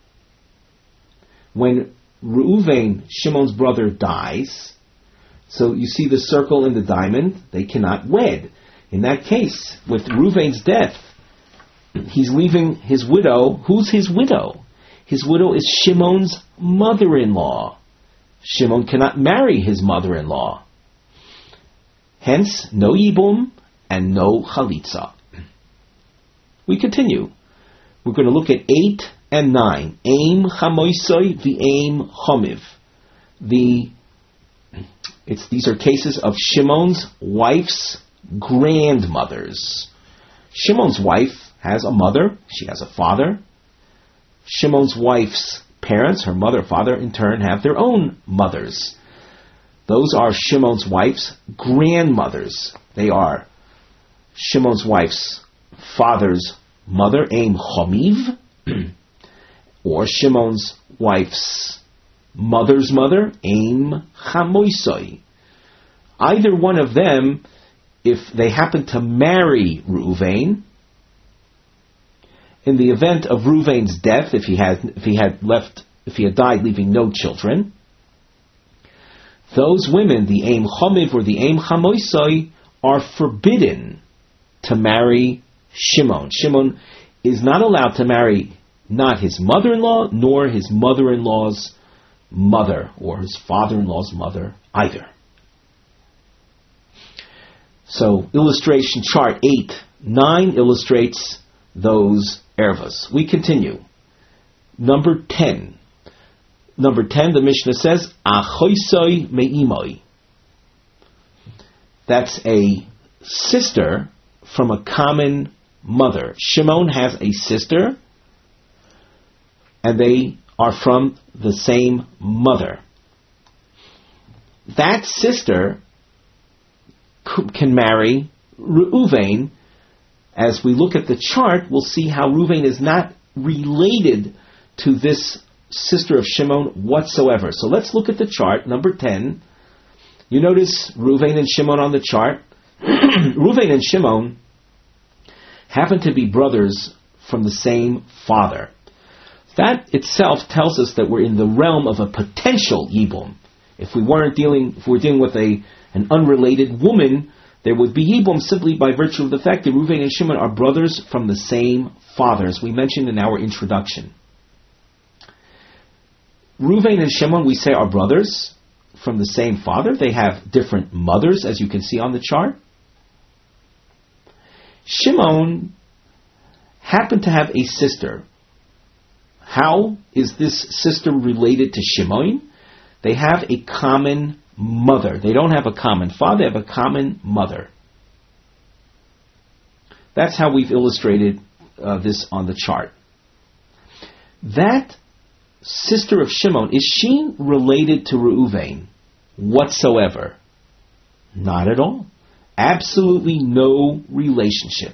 When Reuven, Shimon's brother, dies, so you see the circle and the diamond, they cannot wed. In that case, with Reuven's death, he's leaving his widow. Who's his widow? His widow is Shimon's mother-in-law. Shimon cannot marry his mother-in-law. Hence, no yibum and no chalitza. We continue. We're going to look at eight and nine. Aim chamoisoi v'aim chomiv. The it's these are cases of Shimon's wife's grandmothers. Shimon's wife has a mother. She has a father. Shimon's wife's parents, her mother, father, in turn have their own mothers. Those are Shimon's wife's grandmothers. They are Shimon's wife's father's mother, Aim Chomiv, or Shimon's wife's mother's mother, Aim Chamoisoi. Either one of them, if they happen to marry Reuven, in the event of Reuven's death, if he had if he had left if he had died leaving no children, those women, the Aim Chomiv or the Aim Chamoisoi, are forbidden to marry Shimon. Shimon is not allowed to marry not his mother-in-law nor his mother-in-law's mother or his father-in-law's mother either. So illustration chart eight, nine illustrates those ervas. We continue. Number ten. Number ten, the Mishnah says, Achoisoi me'imoi. That's a sister from a common mother. Shimon has a sister, and they are from the same mother. That sister can marry Reuven. As we look at the chart, we'll see how Reuven is not related to this sister of Shimon whatsoever. So let's look at the chart, number ten. You notice Reuven and Shimon on the chart. Reuven and Shimon happen to be brothers from the same father. That itself tells us that we're in the realm of a potential Yibum. If we weren't dealing, if we're dealing with a an unrelated woman, there would be Yibum simply by virtue of the fact that Reuven and Shimon are brothers from the same father, as we mentioned in our introduction. Reuven and Shimon, we say, are brothers from the same father. They have different mothers, as you can see on the chart. Shimon happened to have a sister. How is this sister related to Shimon? They have a common mother. They don't have a common father, they have a common mother. That's how we've illustrated uh, this on the chart. That sister of Shimon, is she related to Reuven whatsoever? Not at all. Absolutely no relationship.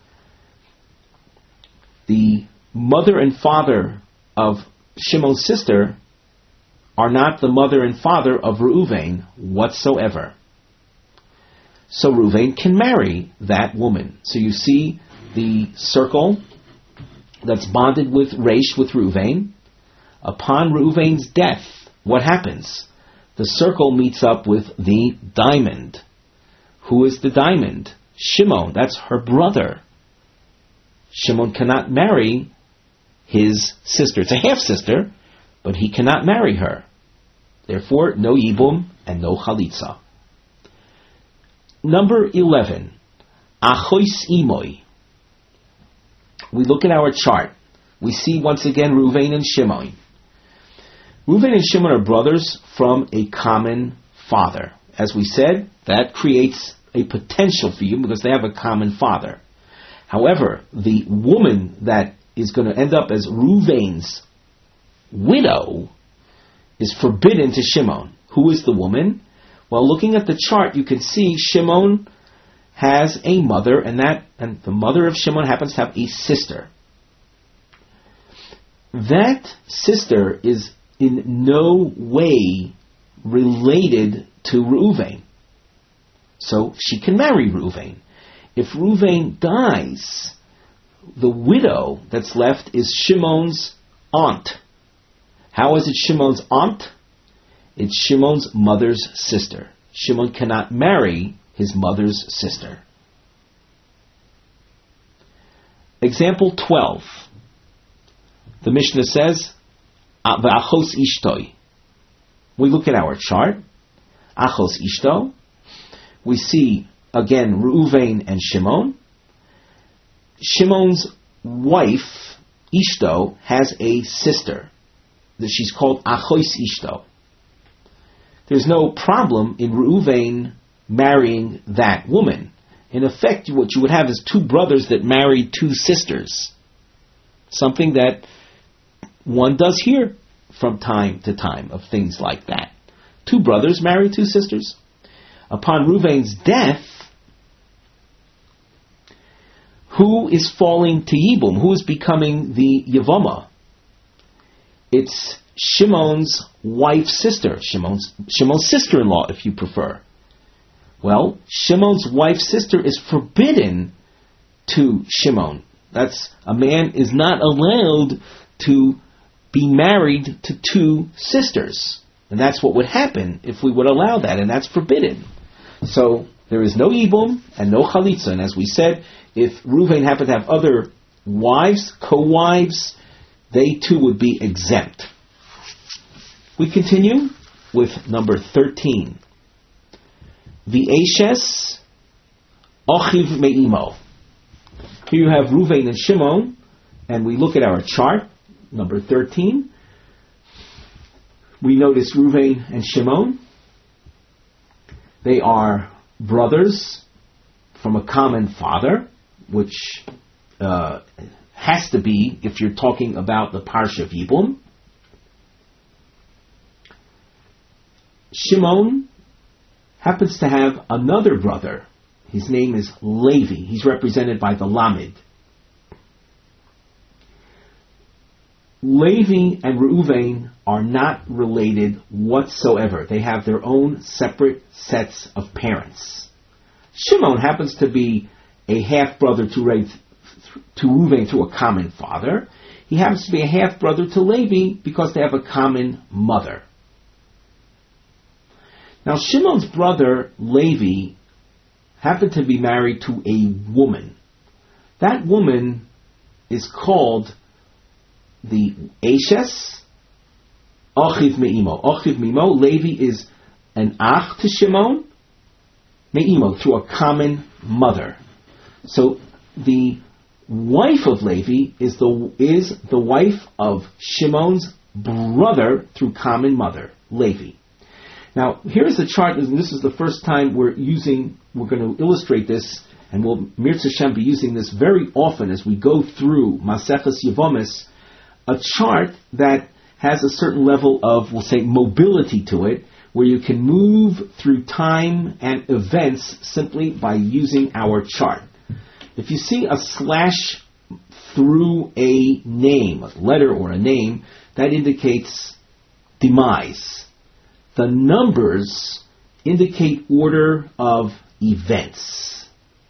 The mother and father of Shimon's sister are not the mother and father of Reuven whatsoever. So Reuven can marry that woman. So you see the circle that's bonded with Resh, with Reuven. Upon Reuven's death, what happens? The circle meets up with the diamond. Who is the diamond? Shimon. That's her brother. Shimon cannot marry his sister. It's a half-sister, but he cannot marry her. Therefore, no Yibum and no Chalitza. Number eleven. Achois Imoy. We look at our chart. We see once again Reuven and Shimon. Reuven and Shimon are brothers from a common father. As we said, that creates a potential for you because they have a common father. However, the woman that is going to end up as Reuven's widow is forbidden to Shimon. Who is the woman? Well, looking at the chart, you can see Shimon has a mother, and that and the mother of Shimon happens to have a sister. That sister is in no way related to Reuven. So she can marry Reuven. If Reuven dies, the widow that's left is Shimon's aunt. How is it Shimon's aunt? It's Shimon's mother's sister. Shimon cannot marry his mother's sister. Example twelve. The Mishnah says, V'achos ishtoi. We look at our chart. Achos ishto. We see, again, Reuven and Shimon. Shimon's wife, Ishto, has a sister. She's called Achois Ishto. There's no problem in Reuven marrying that woman. In effect, what you would have is two brothers that marry two sisters. Something that one does hear from time to time of things like that. Two brothers marry two sisters. Upon Reuven's death, who is falling to Yibum? Who is becoming the Yavama? It's Shimon's wife's sister, Shimon's, Shimon's sister-in-law, if you prefer. Well, Shimon's wife's sister is forbidden to Shimon. That's, a man is not allowed to be married to two sisters. And that's what would happen if we would allow that, and that's forbidden. So, there is no Yibum and no Chalitza. And as we said, if Reuven happened to have other wives, co-wives, they too would be exempt. We continue with number thirteen. V'eshes ochiv me'imo. Here you have Reuven and Shimon, and we look at our chart, number thirteen. We notice Reuven and Shimon. They are brothers from a common father, which uh, has to be if you're talking about the Parsha of Yibum. Shimon happens to have another brother. His name is Levi. He's represented by the Lamed. Levi and Reuven are not related whatsoever. They have their own separate sets of parents. Shimon happens to be a half-brother to, Re- to Reuven through a common father. He happens to be a half-brother to Levi because they have a common mother. Now, Shimon's brother, Levi, happened to be married to a woman. That woman is called the Eshes Achiv Me'imo. Achiv Me'imo, Levi is an Ach to Shimon, Me'imo, through a common mother. So, the wife of Levi is the, is the wife of Shimon's brother through common mother, Levi. Now, here's the chart, and this is the first time we're using, we're going to illustrate this, and we'll, Mirza Shem, be using this very often as we go through Maseches Yevomis, a chart that has a certain level of, we'll say, mobility to it, where you can move through time and events simply by using our chart. If you see a slash through a name, a letter or a name, that indicates demise. The numbers indicate order of events.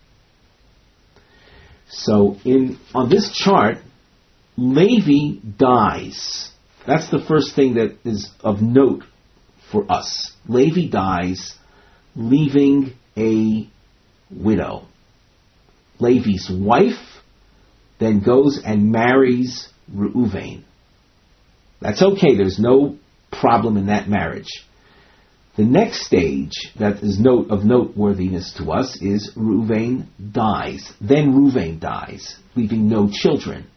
So in on this chart, Levi dies. That's the first thing that is of note for us. Levi dies, leaving a widow. Levi's wife then goes and marries Reuven. That's okay, there's no problem in that marriage. The next stage that is note of noteworthiness to us is Reuven dies. Then Reuven dies, leaving no children.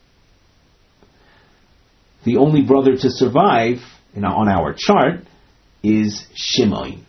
The only brother to survive in, on our chart is Shimon.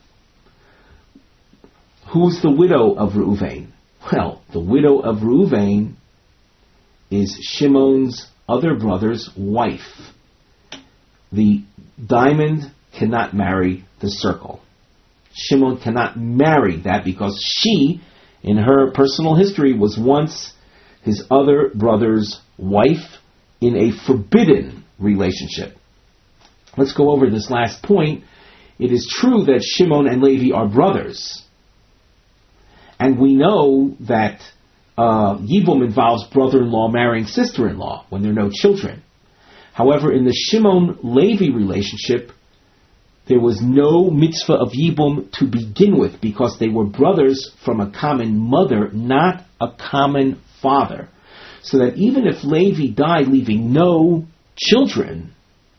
Who's the widow of Reuven? Well, the widow of Reuven is Shimon's other brother's wife. The diamond cannot marry the circle. Shimon cannot marry that because she, in her personal history, was once his other brother's wife in a forbidden relationship. Let's go over this last point. It is true that Shimon and Levi are brothers. And we know that uh, Yibum involves brother-in-law marrying sister-in-law when there are no children. However, in the Shimon-Levi relationship, there was no mitzvah of Yibum to begin with because they were brothers from a common mother, not a common father. So that even if Levi died leaving no children,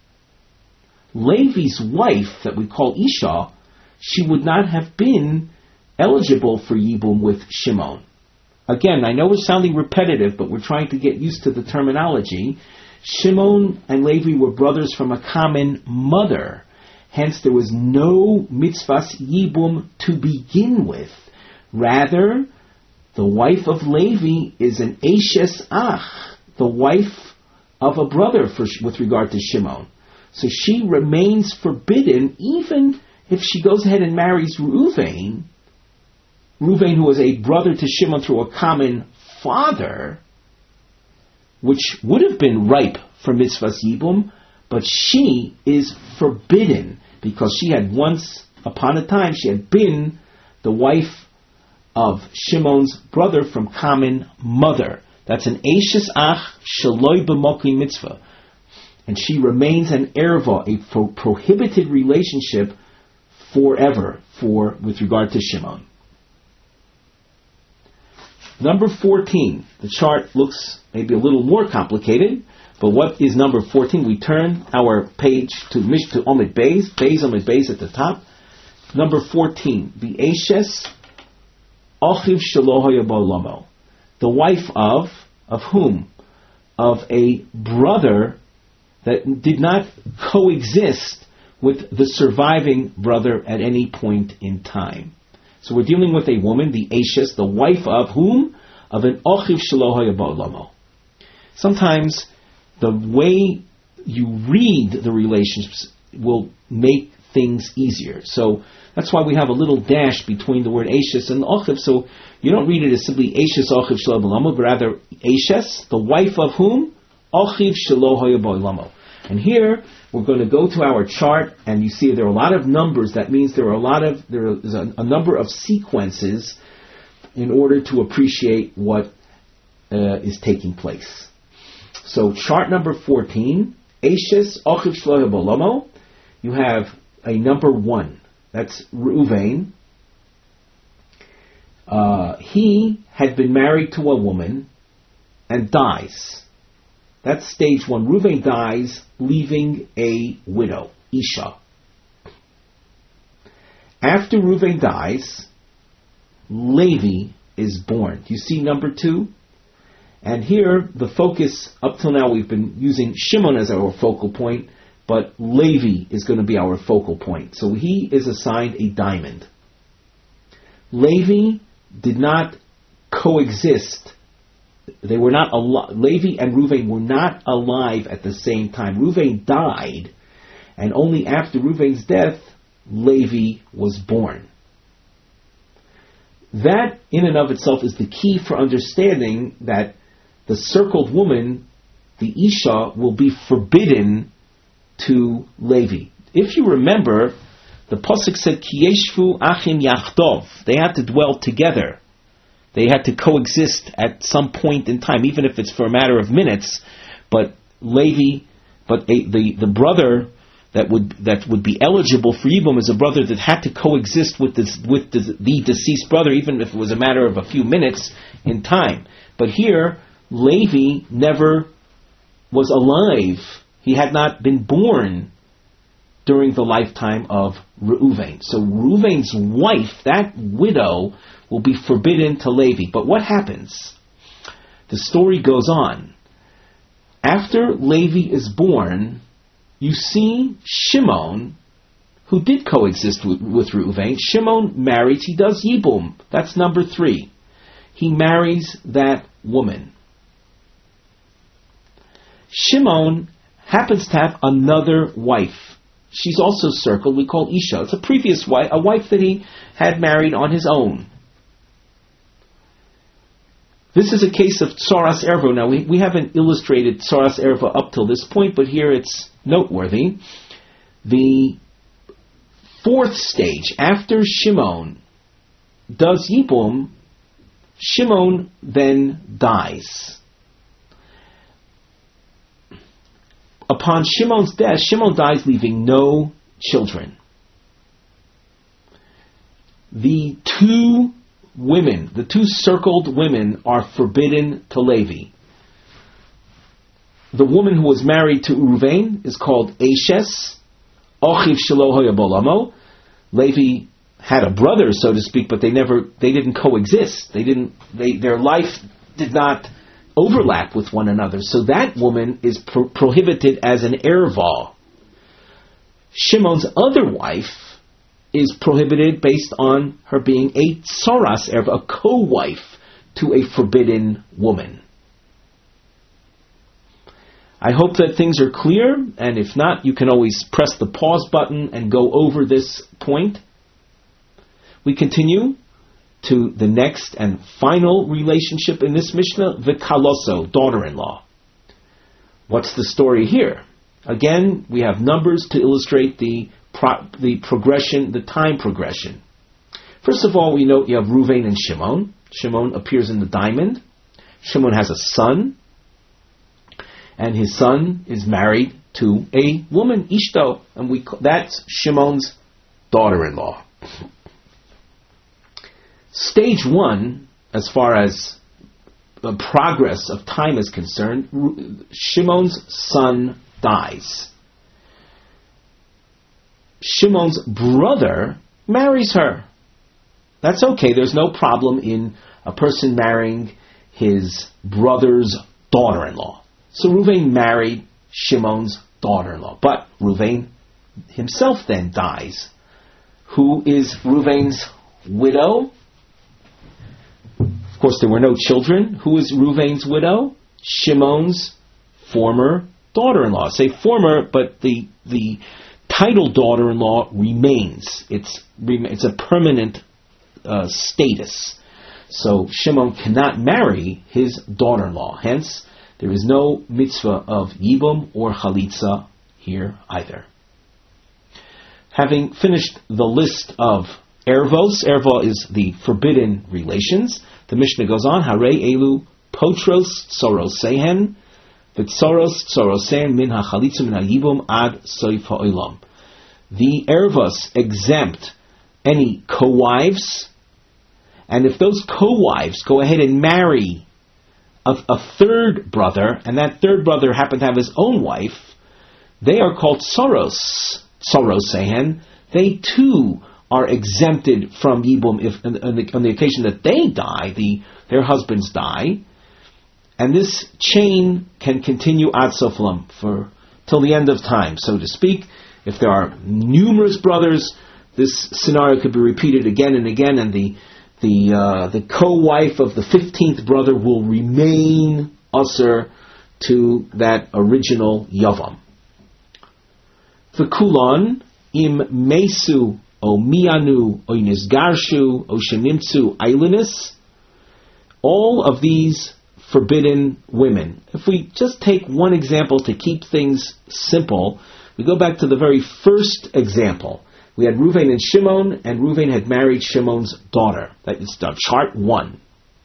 Levi's wife, that we call Isha, she would not have been eligible for Yibum with Shimon. Again, I know we're sounding repetitive, but we're trying to get used to the terminology. Shimon and Levi were brothers from a common mother. Hence, there was no mitzvahs Yibum to begin with. Rather, the wife of Levi is an Eshes Ach, the wife of a brother for, with regard to Shimon. So she remains forbidden even if she goes ahead and marries Reuven, Reuven who was a brother to Shimon through a common father, which would have been ripe for mitzvahs Yibum, but she is forbidden because she had once upon a time, she had been the wife of Shimon's brother from common mother. That's an Eshes Ach Shaloi B'Mokli mitzvah. And she remains an erva, a pro- prohibited relationship forever for with regard to Shimon. Number fourteen. The chart looks maybe a little more complicated, but what is number fourteen? We turn our page to Mish to Omid Beis, Beis Omid Beis at the top. Number fourteen. The Eshes Achiv Shelo Haya Ba'olamo. The wife of, of whom? Of a brother that did not coexist with the surviving brother at any point in time. So we're dealing with a woman, the Eshes, the wife of whom? Of an Achiv Shelo Haya Ba'olamo. sometimes the way you read the relationships will make things easier. So that's why we have a little dash between the word Eishes and Ochiv. So you don't read it as simply Eishes Ochiv Shelo B'Lamo, but rather Eishes, the wife of whom? Ochiv Shelo Hoya B'Lamo. And here we're going to go to our chart, and you see there are a lot of numbers. That means there are a lot of there is a, a number of sequences in order to appreciate what uh, is taking place. So chart number fourteen, Eishes Ochiv Shelo Hoya B'Lamo. You have a number one. That's Reuven. Uh, he had been married to a woman and dies. That's stage one. Reuven dies, leaving a widow, Isha. After Reuven dies, Levi is born. Do you see number two? And here, the focus, up till now we've been using Shimon as our focal point, but Levi is going to be our focal point. So he is assigned a diamond. Levi did not coexist. They were not alive. Levi and Reuven were not alive at the same time. Reuven died, and only after Reuven's death, Levi was born. That, in and of itself, is the key for understanding that the circled woman, the Isha, will be forbidden to Levi. If you remember, the pasuk said, "Ki yeshvu achim yachdov." They had to dwell together. They had to coexist at some point in time, even if it's for a matter of minutes. But Levi, but a, the the brother that would that would be eligible for Yibum is a brother that had to coexist with this with the, the deceased brother, even if it was a matter of a few minutes in time. But here, Levi never was alive. He had not been born during the lifetime of Reuven. So Reuven's wife, that widow, will be forbidden to Levi. But what happens? The story goes on. After Levi is born, you see Shimon, who did coexist with, with Reuven. Shimon marries, he does Yibum. That's number three. He marries that woman. Shimon happens to have another wife. She's also circled, we call Isha. It's a previous wife, a wife that he had married on his own. This is a case of Tsaras Erva. Now, we, we haven't illustrated Tsaras Erva up till this point, but here it's noteworthy. The fourth stage, after Shimon does Yibum, Shimon then dies. Upon Shimon's death, Shimon dies leaving no children. The two women, the two circled women, are forbidden to Levi. The woman who was married to Reuven is called Eishes, Ochiv Shelo Hoya B'Lamo. Levi had a brother, so to speak, but they never, they didn't coexist. They didn't, they, their life did not overlap with one another. So that woman is pro- prohibited as an erva. Shimon's other wife is prohibited based on her being a tsaras erva, a co-wife to a forbidden woman. I hope that things are clear, and if not, you can always press the pause button and go over this point. We continue to the next and final relationship in this Mishnah, V'kaloso, daughter-in-law. What's the story here? Again, we have numbers to illustrate the pro- the progression, the time progression. First of all, we note you have Reuven and Shimon. Shimon appears in the diamond. Shimon has a son, and his son is married to a woman, Ishto, and we that's Shimon's daughter-in-law. Stage one, as far as the progress of time is concerned, Shimon's son dies. Shimon's brother marries her. That's okay. There's no problem in a person marrying his brother's daughter-in-law. So Reuven married Shimon's daughter-in-law. But Reuven himself then dies. Who is Reuven's widow? Of course, there were no children. Who is Reuven's widow? Shimon's former daughter-in-law. Say former, but the the title daughter-in-law remains. It's it's a permanent uh, status. So Shimon cannot marry his daughter-in-law. Hence, there is no mitzvah of yibum or chalitza here either. Having finished the list of ervos, erva is the forbidden relations. The Mishnah goes on, Hare elu potros sorosehen, v'tsoros sorosehen min hachalitza min hayibum ad soif ha'olam. The ervos exempt any co-wives, and if those co-wives go ahead and marry a, a third brother, and that third brother happened to have his own wife, they are called soros, sorosehen. They too are exempted from yibum if on the, on the occasion that they die, the their husbands die, and this chain can continue ad soflam for till the end of time, so to speak. If there are numerous brothers, this scenario could be repeated again and again, and the the uh, the co-wife of the fifteenth brother will remain usher to that original yavam. The kulan im mesu o mianu o nisgarshu o shenimtsu ailinus. All of these forbidden women. If we just take one example to keep things simple, we go back to the very first example. We had Reuven and Shimon, and Reuven had married Shimon's daughter. That is uh, chart one.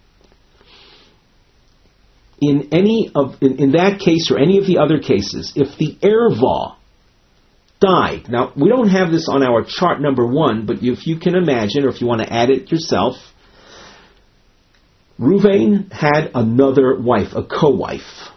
In any of in, in that case or any of the other cases, if the erva died, now we don't have this on our chart number one, but if you can imagine, or if you want to add it yourself, Reuven had another wife, a co-wife.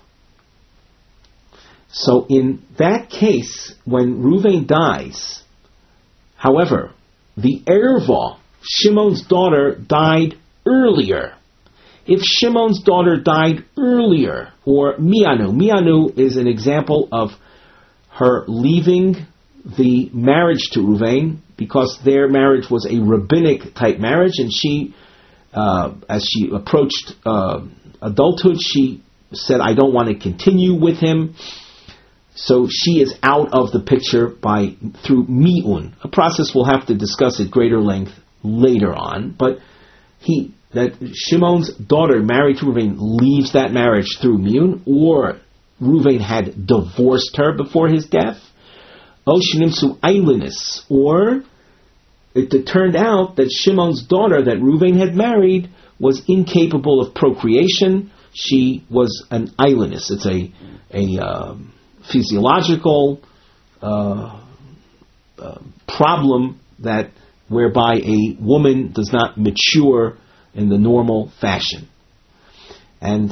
So in that case, when Reuven dies, however, the erva, Shimon's daughter, died earlier. If Shimon's daughter died earlier, or mianu, mianu is an example of her leaving the marriage to Reuven because their marriage was a rabbinic type marriage, and she, uh, as she approached uh, adulthood, she said, "I don't want to continue with him." So she is out of the picture by through mi'un, a process we'll have to discuss at greater length later on. But he that Shimon's daughter married to Reuven leaves that marriage through mi'un, or Reuven had divorced her before his death. O shenimtsu ailinus, or it turned out that Shimon's daughter that Reuven had married was incapable of procreation. She was an ailinus. It's a a um, physiological uh, uh, problem that whereby a woman does not mature in the normal fashion, and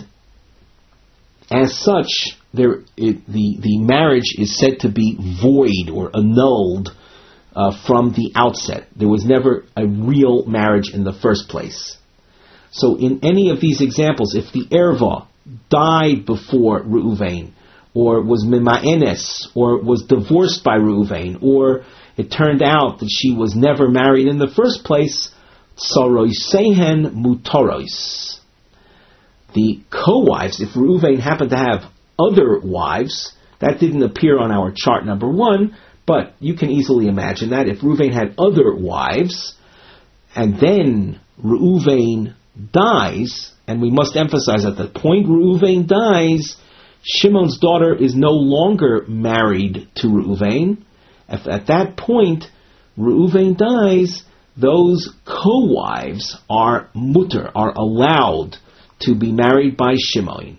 as such, there it, the the marriage is said to be void or annulled uh, from the outset. There was never a real marriage in the first place. So, in any of these examples, if the erva died before Reuven, or was mima'enes, or was divorced by Reuven, or it turned out that she was never married in the first place, tsoroisehen mutoros. The co-wives, if Reuven happened to have other wives, that didn't appear on our chart number one, but you can easily imagine that if Reuven had other wives, and then Reuven dies, and we must emphasize at the point Reuven dies, Shimon's daughter is no longer married to Reuven. If at that point Reuven dies, those co-wives are mutter, are allowed to be married by Shimon.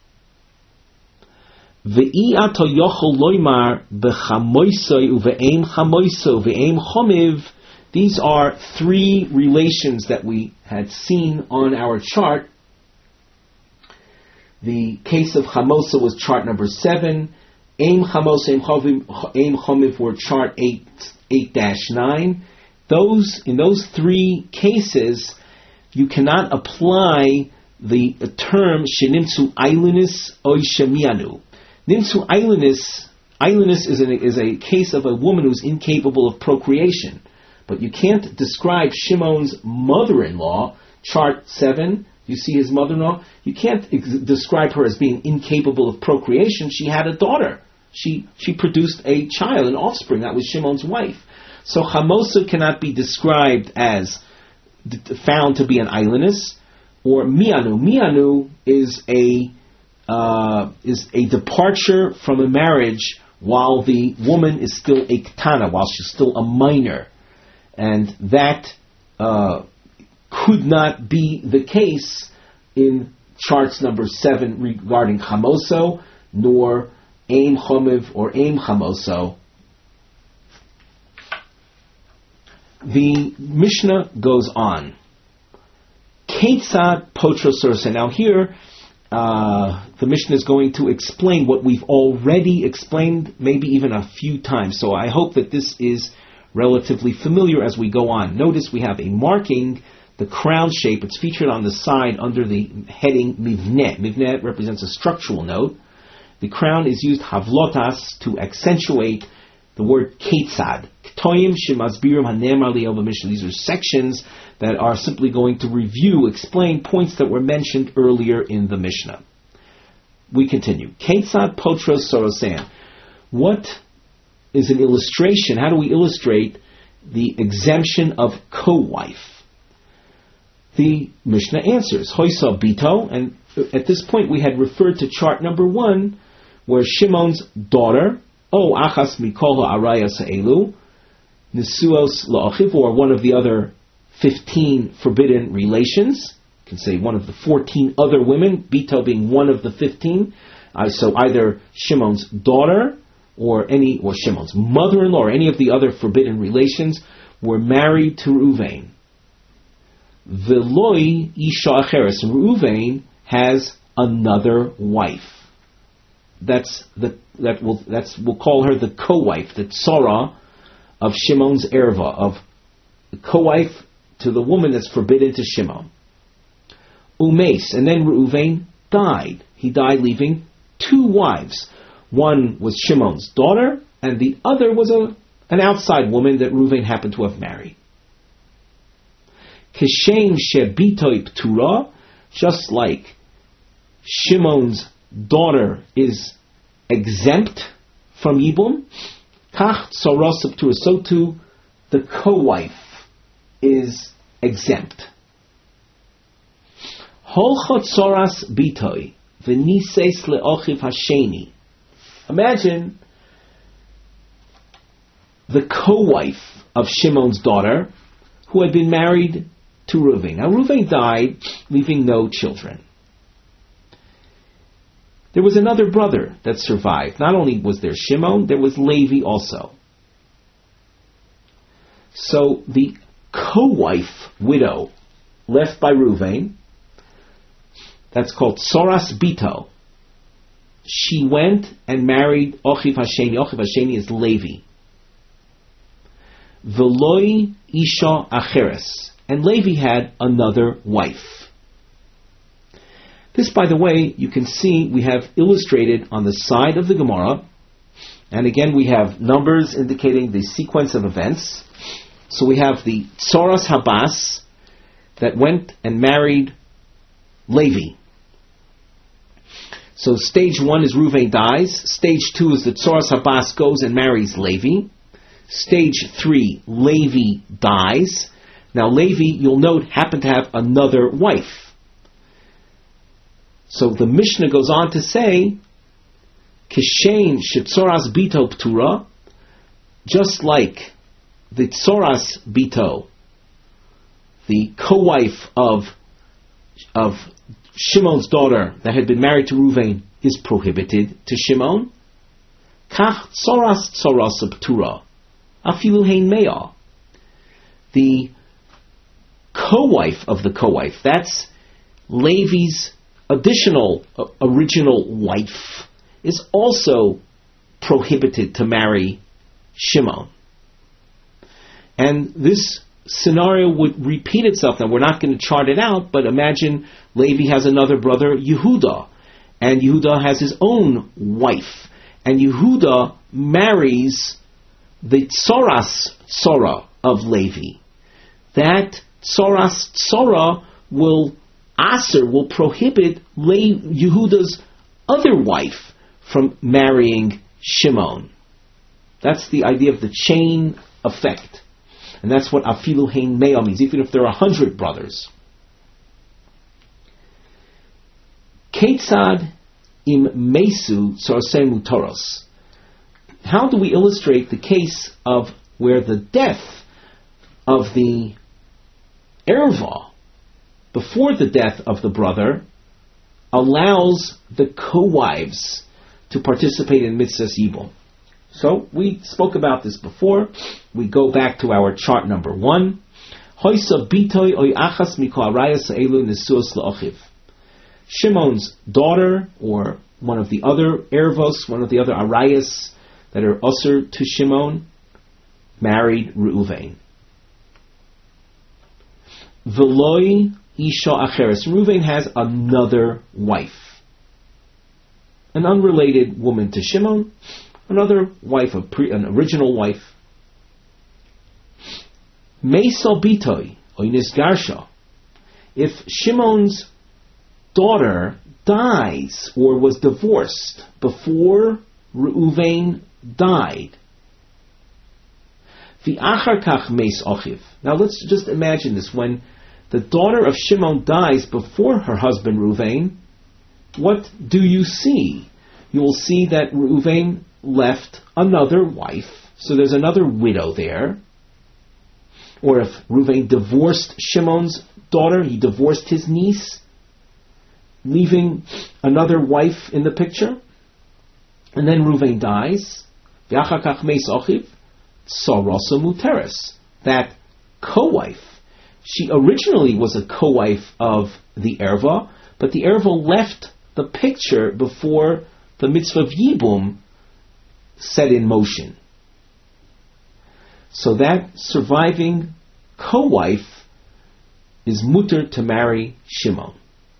Ve'i ato yochol loymar bechamoisoi uve'em chamoiso ve'em chomiv. These are three relations that we had seen on our chart. The case of chamosa was chart number seven. Aim chamosa, aim chomiv were chart eight, eight dash nine. Those, in those three cases, you cannot apply the term shenimtsu ailinus oy shemianu. Nimtsu ailinus, ailinus is, is a case of a woman who's incapable of procreation. But you can't describe Shimon's mother-in-law, chart seven, You see his mother-in-law, you can't ex- describe her as being incapable of procreation. She had a daughter. She she produced a child, an offspring. That was Shimon's wife. So Chamosa cannot be described as d- found to be an islandess, or Mianu. Mianu is a uh, is a departure from a marriage while the woman is still a ketana, while she's still a minor, and that uh, could not be the case in charts number seven regarding Chamoso, nor Aim Chomiv or Aim Chamoso. The Mishnah goes on. Ketzad Potro Sursa. Now here, uh, the Mishnah is going to explain what we've already explained, maybe even a few times. So I hope that this is relatively familiar as we go on. Notice we have a marking, the crown shape. It's featured on the side under the heading Mivne. Mivne represents a structural note. The crown is used havlotas to accentuate the word ketzad. K'toyim shemazbirim hanemar li'el b'mishnah. These are sections that are simply going to review, explain points that were mentioned earlier in the Mishnah. We continue. Ketzad potros sorosan. What is an illustration? How do we illustrate the exemption of co-wife? The Mishnah answers. Hoysa bito, and at this point we had referred to chart number one, where Shimon's daughter, O achas mikol ha'araya sa'elu, nisuos la'achiv, or one of the other fifteen forbidden relations. You can say one of the fourteen other women, bito being one of the fifteen. Uh, so either Shimon's daughter or any, or Shimon's mother-in-law, or any of the other forbidden relations were married to Reuven. Veloi isha acheres. Reuven has another wife. That's the that will that's we'll call her the co-wife, the tzara of Shimon's erva, of the co-wife to the woman that's forbidden to Shimon. Umes, and then Reuven died. He died leaving two wives. One was Shimon's daughter, and the other was a an outside woman that Reuven happened to have married. Kishem shebitoi ptura, just like Shimon's daughter is exempt from Yibum, kach tzoros ptura, so too the co-wife is exempt. Holchot tzoras bitoi v'nises le'ochiv hasheni. Imagine the co-wife of Shimon's daughter who had been married to Reuven. Now Reuven died, leaving no children. There was another brother that survived. Not only was there Shimon, there was Levi also. So the co-wife widow left by Reuven, that's called Tzoras Bito, she went and married Ochiv Hasheni. Ochiv Hasheni is Levi. Veloi Isha Acheres. And Levi had another wife. This, by the way, you can see we have illustrated on the side of the Gemara. And again, we have numbers indicating the sequence of events. So we have the Tzoras Habas that went and married Levi. So stage one is Reuven dies. Stage two is the Tzoras Habas goes and marries Levi. Stage three, Levi dies. Now Levi, you'll note, happened to have another wife. So the Mishnah goes on to say, Kishen shetzoras bito ptura, just like the tzoras bito, the co-wife of of Shimon's daughter that had been married to Reuven, is prohibited to Shimon. Kach tzoras tzoras ptura, afilu hein me'ah. The co-wife of the co-wife, that's Levi's additional uh, original wife, is also prohibited to marry Shimon. And this scenario would repeat itself. Now, we're not going to chart it out, but imagine Levi has another brother, Yehuda, and Yehuda has his own wife, and Yehuda marries the Tzoras Tzora of Levi. That Tzoras Tzora will Aser will prohibit Le Yehuda's other wife from marrying Shimon. That's the idea of the chain effect. And that's what Afilu Hein Mea means, even if there are a hundred brothers. Ketzad im Mesu Sorsei Mutoros. How do we illustrate the case of where the death of the erva, before the death of the brother, allows the co-wives to participate in mitzvahs yibum? So, we spoke about this before. We go back to our chart number one. Shimon's daughter, or one of the other ervos, one of the other arayas that are usher to Shimon, married Reuven. V'loi isha acheres. Reuven has another wife, an unrelated woman to Shimon, another wife, a pre, an original wife. Meisal bitoi oinis garsha. If Shimon's daughter dies or was divorced before Reuven died, v'achar kach meis achiv. Now let's just imagine this: when the daughter of Shimon dies before her husband Reuven, what do you see? You will see that Reuven left another wife, so there's another widow there. Or if Reuven divorced Shimon's daughter, he divorced his niece, leaving another wife in the picture. And then Reuven dies. That co-wife, she originally was a co-wife of the erva, but the erva left the picture before the mitzvah of yibum set in motion. So that surviving co-wife is mutter to marry Shimon.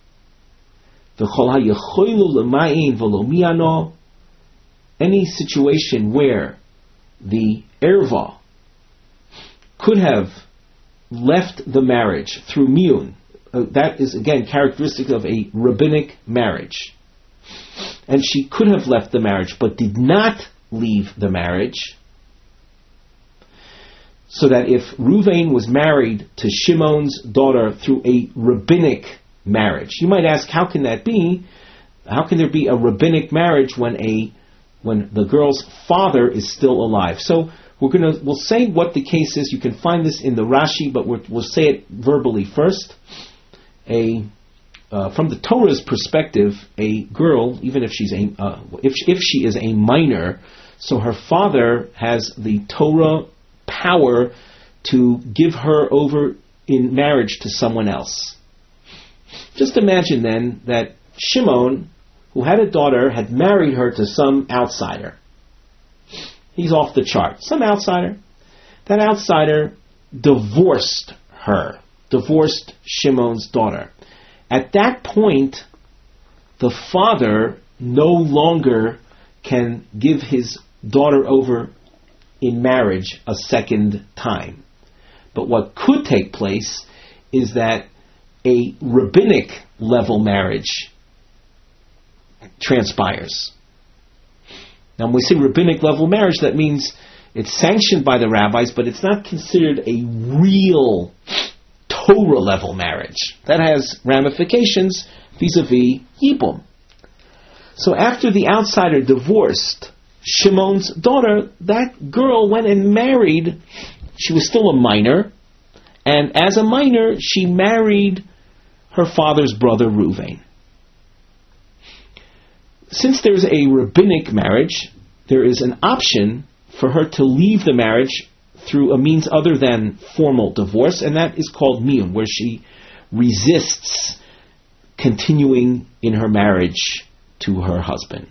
Any situation where the erva could have left the marriage through miyun, uh, that is again characteristic of a rabbinic marriage, and she could have left the marriage but did not leave the marriage, so that if Reuven was married to Shimon's daughter through a rabbinic marriage, you might ask, how can that be? How can there be a rabbinic marriage when a when the girl's father is still alive? So we're gonna we'll say what the case is. You can find this in the Rashi, but we're, we'll say it verbally first. A uh, from the Torah's perspective, a girl, even if she's a uh, if if she is a minor, so her father has the Torah power to give her over in marriage to someone else. Just imagine then that Shimon, who had a daughter, had married her to some outsider. He's off the chart. Some outsider. That outsider divorced her, divorced Shimon's daughter. At that point, the father no longer can give his daughter over in marriage a second time. But what could take place is that a rabbinic level marriage transpires. Now, when we say rabbinic level marriage, that means it's sanctioned by the rabbis, but it's not considered a real Torah level marriage. That has ramifications vis-a-vis Yibum. So after the outsider divorced Shimon's daughter, that girl went and married, she was still a minor, and as a minor, she married her father's brother Reuven. Since there's a rabbinic marriage, there is an option for her to leave the marriage through a means other than formal divorce, and that is called miyun, where she resists continuing in her marriage to her husband.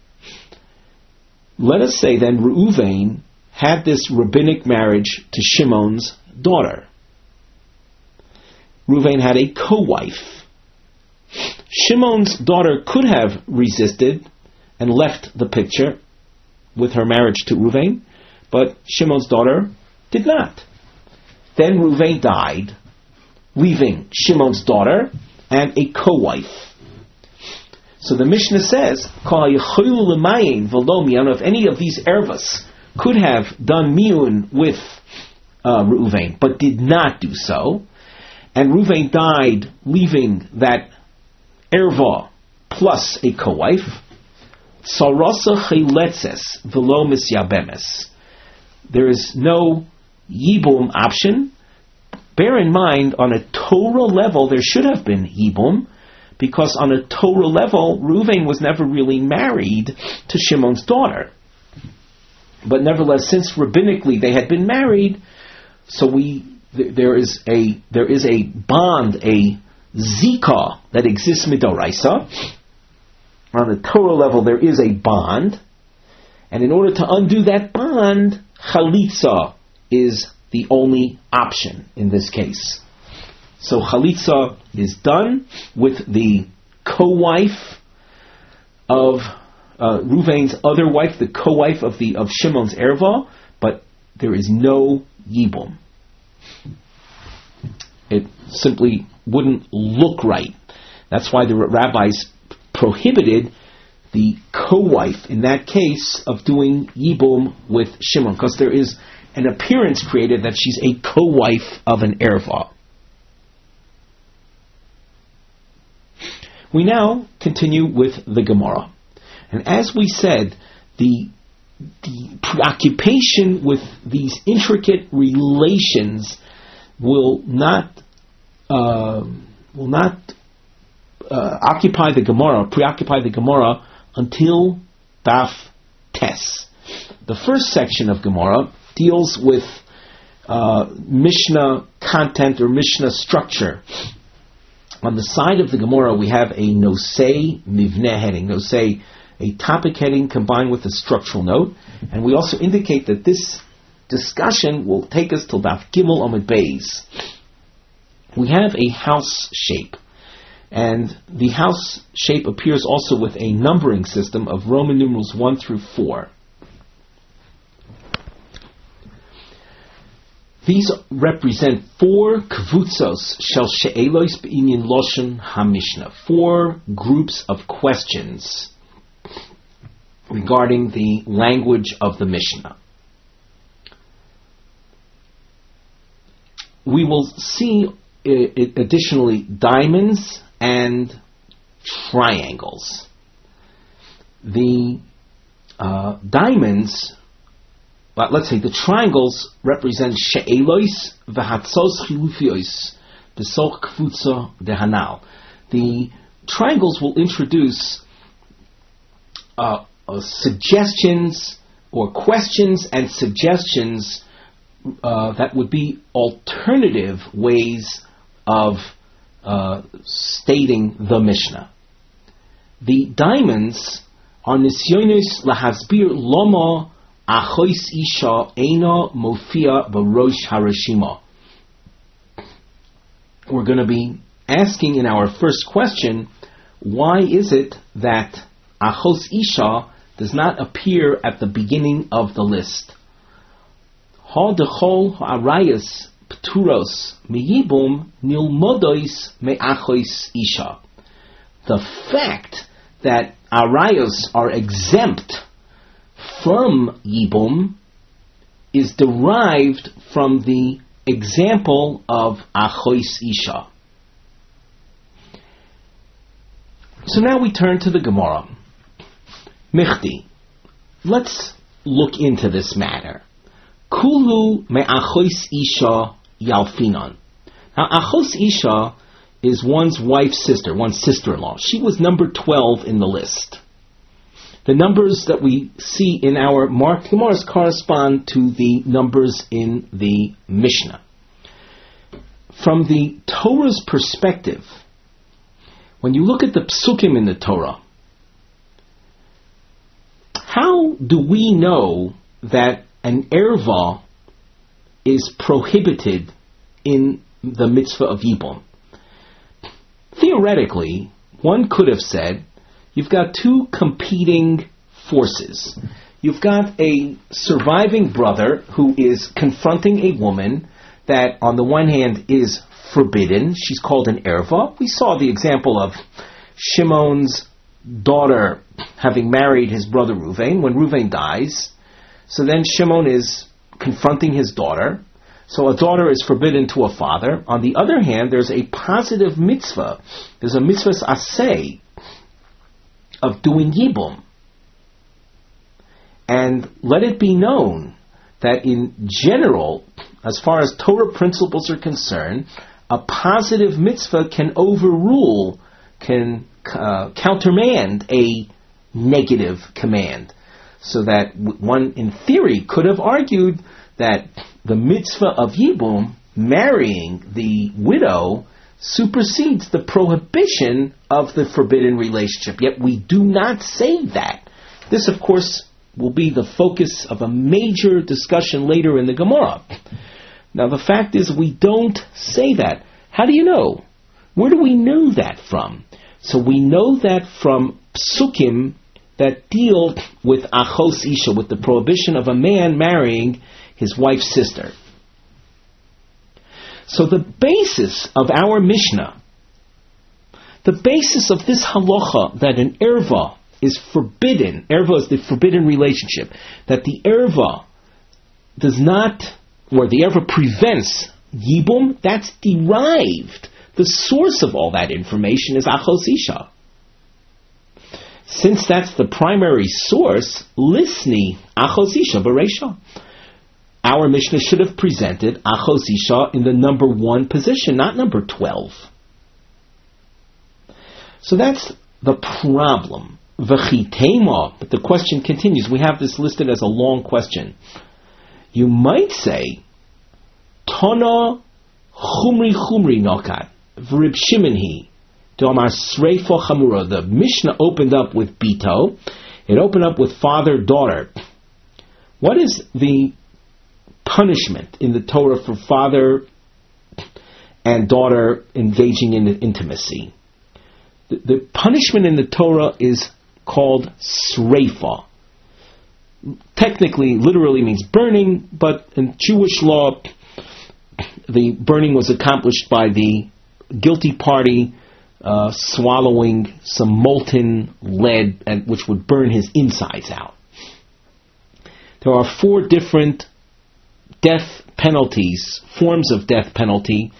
Let us say then Reuven had this rabbinic marriage to Shimon's daughter. Reuven had a co-wife. Shimon's daughter could have resisted and left the picture with her marriage to Reuven, but Shimon's daughter did not. Then Reuven died, leaving Shimon's daughter and a co-wife. So the Mishnah says, if any of these ervas could have done miyun with uh, Reuven, but did not do so, and Reuven died leaving that erva plus a co-wife, sarasa chiletzes v'lo misyabemes. There is no yibum option. Bear in mind, on a Torah level, there should have been yibum, because on a Torah level, Reuven was never really married to Shimon's daughter. But nevertheless, since rabbinically they had been married, so we th- there is a there is a bond, a zika that exists midoraisa. On a Torah level, there is a bond, and in order to undo that bond, chalitza is the only option in this case. So chalitza is done with the co-wife of uh, Reuven's other wife, the co-wife of the of Shimon's erva, but there is no yibum. It simply wouldn't look right. That's why the rabbis prohibited the co-wife in that case of doing yibum with Shimon, because there is an appearance created that she's a co-wife of an erva. We now continue with the Gemara. And as we said, the, the preoccupation with these intricate relations will not uh, will not uh, occupy the Gemara, preoccupy the Gemara until Daf Tes. The first section of Gemara deals with uh, Mishnah content or Mishnah structure. On the side of the Gemara, we have a nosei mivneh heading, nosei, a topic heading combined with a structural note, and we also indicate that this discussion will take us till Daf Gimel Amud Beis. We have a house shape, and the house shape appears also with a numbering system of Roman numerals one through four. These represent four kvutzos shel she'elos b'inyan loshen hamishnah, four groups of questions regarding the language of the Mishnah. We will see uh, additionally diamonds and triangles. The uh, diamonds, but let's say the triangles represent she'elos v'hatzos chilufios b'soch kvutza dehanal. The triangles will introduce uh, uh, suggestions or questions and suggestions uh, that would be alternative ways of uh, stating the Mishnah. The diamonds are nisyonos lahasbir loma Achois isha eina mofia b'rosh harashima. We're going to be asking in our first question, why is it that Achos isha does not appear at the beginning of the list? Ha dechol ha'arayas pturos miyibum nilmodois me'achos isha. The fact that arayos are exempt from yibum is derived from the example of Achois Isha. So now we turn to the Gemara. Michti, let's look into this matter. Kulu me Achois Isha yalfinon. Now Achos Isha is one's wife's sister, one's sister-in-law. She was number twelve in the list. The numbers that we see in our marked Gemaras correspond to the numbers in the Mishnah. From the Torah's perspective, when you look at the psukim in the Torah, how do we know that an erva is prohibited in the mitzvah of Yibum? Theoretically, one could have said, you've got two competing forces. You've got a surviving brother who is confronting a woman that on the one hand is forbidden. She's called an erva. We saw the example of Shimon's daughter having married his brother Ruvain. When Ruvain dies, so then Shimon is confronting his daughter. So a daughter is forbidden to a father. On the other hand, there's a positive mitzvah. There's a mitzvah's aseh of doing yibum. And let it be known that in general, as far as Torah principles are concerned, a positive mitzvah can overrule, can uh, countermand a negative command. So that one, in theory, could have argued that the mitzvah of Yibum, marrying the widow, supersedes the prohibition of the forbidden relationship. Yet we do not say that. This, of course, will be the focus of a major discussion later in the Gemara. Now, the fact is, we don't say that. How do you know? Where do we know that from? So we know that from psukim that deal with achos isha, with the prohibition of a man marrying his wife's sister. So the basis of our Mishnah, the basis of this halacha that an erva is forbidden, erva is the forbidden relationship, that the erva does not, or the erva prevents yibum, that's derived. The source of all that information is achos isha. Since that's the primary source, lisni achos isha b'reisha. Our Mishnah should have presented achos isha in the number one position, not number twelve. So that's the problem. V'chitema, but the question continues. We have this listed as a long question. You might say, Tana chumri chumri nokat, v'rib Shimon hi, Domar sreifa chamura. The Mishnah opened up with bito. It opened up with father-daughter. What is the punishment in the Torah for father and daughter engaging in intimacy? The, the punishment in the Torah is called sreifa. Technically, literally means burning, but in Jewish law, the burning was accomplished by the guilty party uh, swallowing some molten lead, and which would burn his insides out. There are four different death penalties, forms of death penalty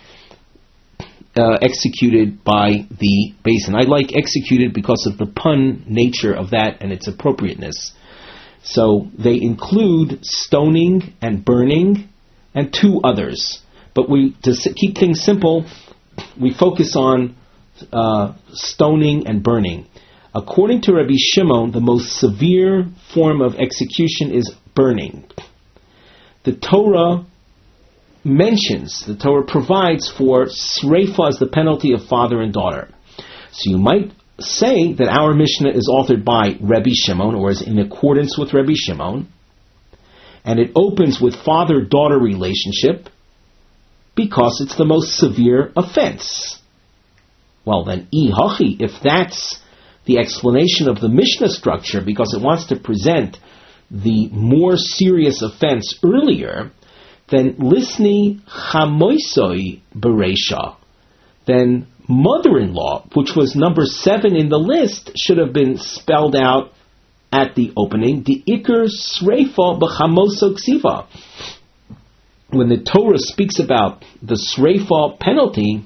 uh, executed by the basin. I like executed because of the pun nature of that and its appropriateness. So they include stoning and burning and two others. But we, to keep things simple, we focus on uh, stoning and burning. According to Rabbi Shimon, the most severe form of execution is burning. The Torah mentions, the Torah provides for sreifa as the penalty of father and daughter. So you might say that our Mishnah is authored by Rabbi Shimon, or is in accordance with Rabbi Shimon, and it opens with father-daughter relationship because it's the most severe offense. Well then, ihachi, if that's the explanation of the Mishnah structure, because it wants to present the more serious offense earlier, then lisni chamoisoi bereisha, then mother-in-law, which was number seven in the list, should have been spelled out at the opening. The ikar sreifa b'chamoso ksiva. When the Torah speaks about the sreifa penalty,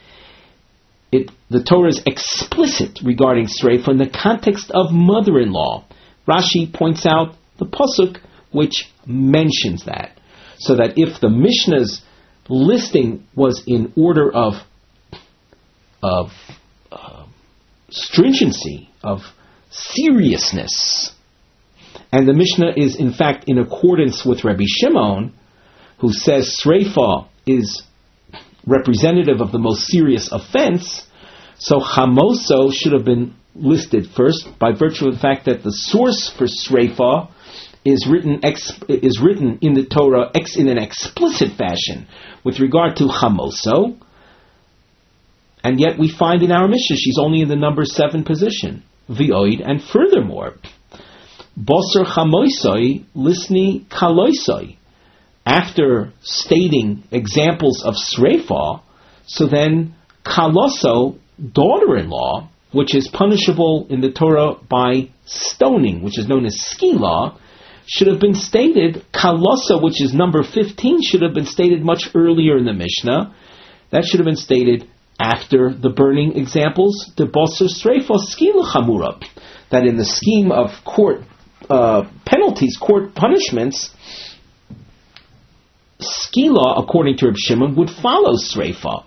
it, the Torah is explicit regarding sreifa in the context of mother-in-law. Rashi points out the pasuk which mentions that, so that if the Mishnah's listing was in order of of uh, stringency, of seriousness, and the Mishnah is in fact in accordance with Rabbi Shimon, who says sreifa is representative of the most serious offense, so chamoso should have been listed first by virtue of the fact that the source for sreifa is written ex, is written in the Torah ex, in an explicit fashion with regard to chamoso, and yet we find in our Mishnah she's only in the number seven position, v'oid, and furthermore, boser chamoisoi lisni kaloisoi. after stating examples of sreifa, so then kaloso, daughter-in-law, which is punishable in the Torah by stoning, which is known as skila, should have been stated, kalosa, which is number fifteen, should have been stated much earlier in the Mishnah. That should have been stated after the burning examples, the boser sreifa skila chamura, that in the scheme of court uh, penalties, court punishments, skila, according to Reb Shimon, would follow sreifa.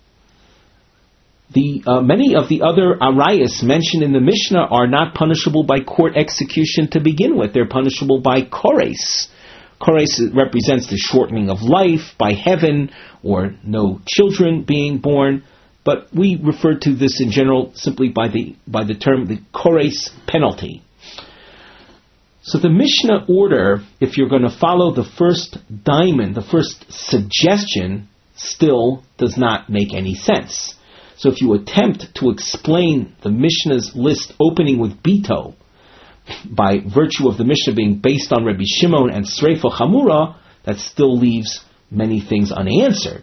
The uh, many of the other arayas mentioned in the Mishnah are not punishable by court execution to begin with. They're punishable by kores. Kores represents the shortening of life by heaven or no children being born. But we refer to this in general simply by the by the term the kores penalty. So the Mishnah order, if you're going to follow the first diamond, the first suggestion, still does not make any sense. So if you attempt to explain the Mishnah's list opening with Bito, by virtue of the Mishnah being based on Rabbi Shimon and Sreifa Chamura, that still leaves many things unanswered.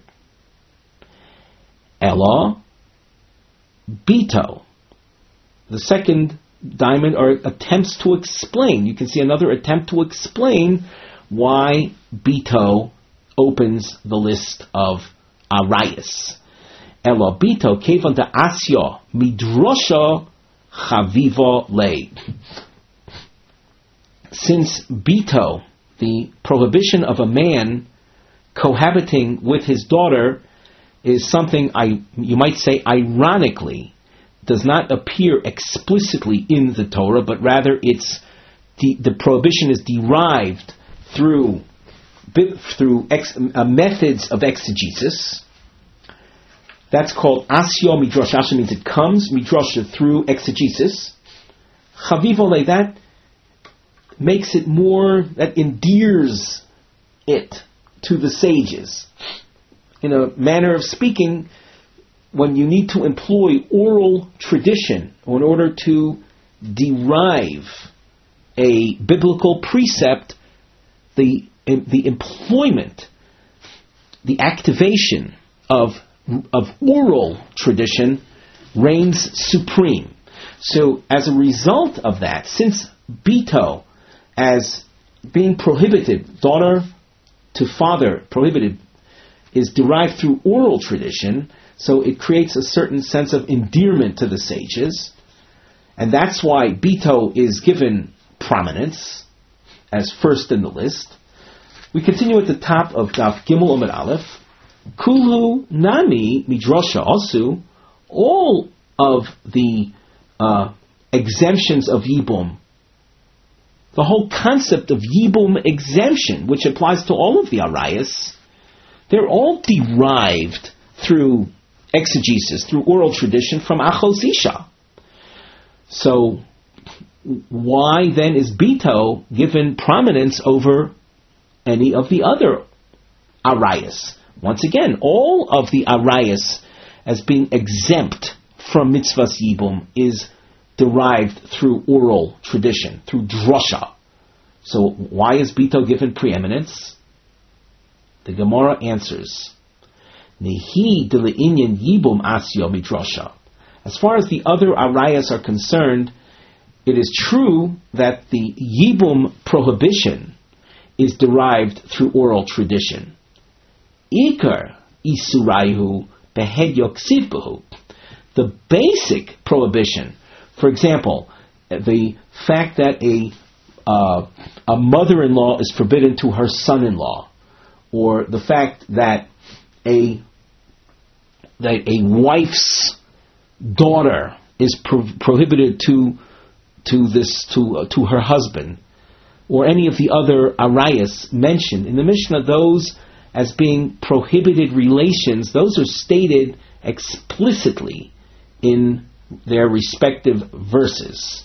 Ella, Bito. The second diamond are attempts to explain. You can see another attempt to explain why Bito opens the list of arayas. Elo Bito kevan de asya midrosha chaviva lei. Since Bito, the prohibition of a man cohabiting with his daughter, is something I you might say ironically does not appear explicitly in the Torah, but rather it's the, the prohibition is derived through through ex, uh, methods of exegesis. That's called asya midrash. Asya means it comes, midrash through exegesis. Chavivole, that makes it more, that endears it to the sages. In a manner of speaking, when you need to employ oral tradition in order to derive a biblical precept, the the employment, the activation of of oral tradition reigns supreme. So as a result of that, since Bito, as being prohibited, daughter to father prohibited, is derived through oral tradition, so it creates a certain sense of endearment to the sages, and that's why Bito is given prominence as first in the list. We continue at the top of Daf Gimel Amud Aleph. Kulu nami midrasha asu, all of the uh, exemptions of Yibum, the whole concept of Yibum exemption, which applies to all of the arayas, they're all derived through exegesis, through oral tradition from Achos Isha. So why then is Bito given prominence over any of the other arayas? Once again, all of the arayas as being exempt from mitzvahs yibum is derived through oral tradition, through drasha. So why is Bito given preeminence? The Gemara answers, Nehi de le'inyan yibum asya midrasha. As far as the other arayas are concerned, it is true that the yibum prohibition is derived through oral tradition. Ikar isuraihu behed yoksivbahu. The basic prohibition, for example, the fact that a uh, a mother-in-law is forbidden to her son-in-law, or the fact that a that a wife's daughter is pro- prohibited to to this to uh, to her husband, or any of the other arayas mentioned in the Mishnah, those as being prohibited relations, those are stated explicitly in their respective verses.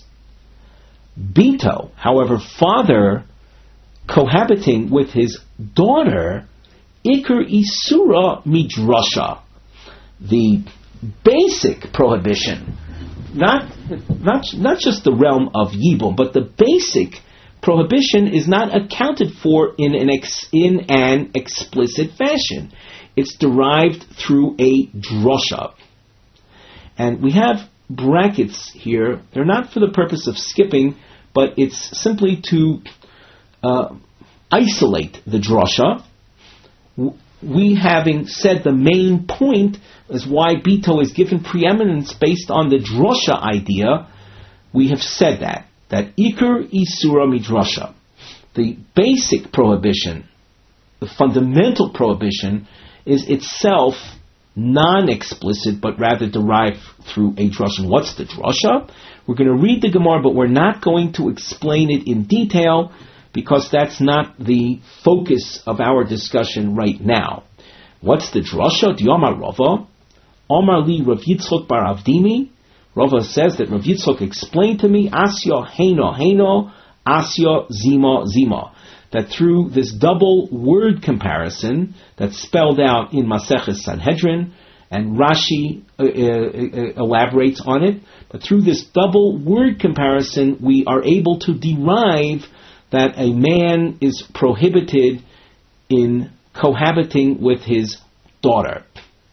Bito, however, father cohabiting with his daughter, Iker Isura Midrasha, the basic prohibition, not not not just the realm of Yibum, but the basic prohibition is not accounted for in an ex, in an explicit fashion. It's derived through a drasha. And we have brackets here. They're not for the purpose of skipping, but it's simply to uh, isolate the drasha. We, having said the main point is why Bito is given preeminence based on the drasha idea, we have said that. That Iker Isura Midrasha, the basic prohibition, the fundamental prohibition, is itself non-explicit, but rather derived through a drasha. What's the drasha? We're going to read the Gemara, but we're not going to explain it in detail, because that's not the focus of our discussion right now. What's the drasha? Diyamar Rava, Omar li Rav Yitzchok bar Avdimi. Rava says that Rav Yitzchok explained to me, Asya Heino Heino, Asya Zima Zima, that through this double word comparison that's spelled out in Maseches Sanhedrin, and Rashi uh, uh, elaborates on it, but through this double word comparison, we are able to derive that a man is prohibited in cohabiting with his daughter.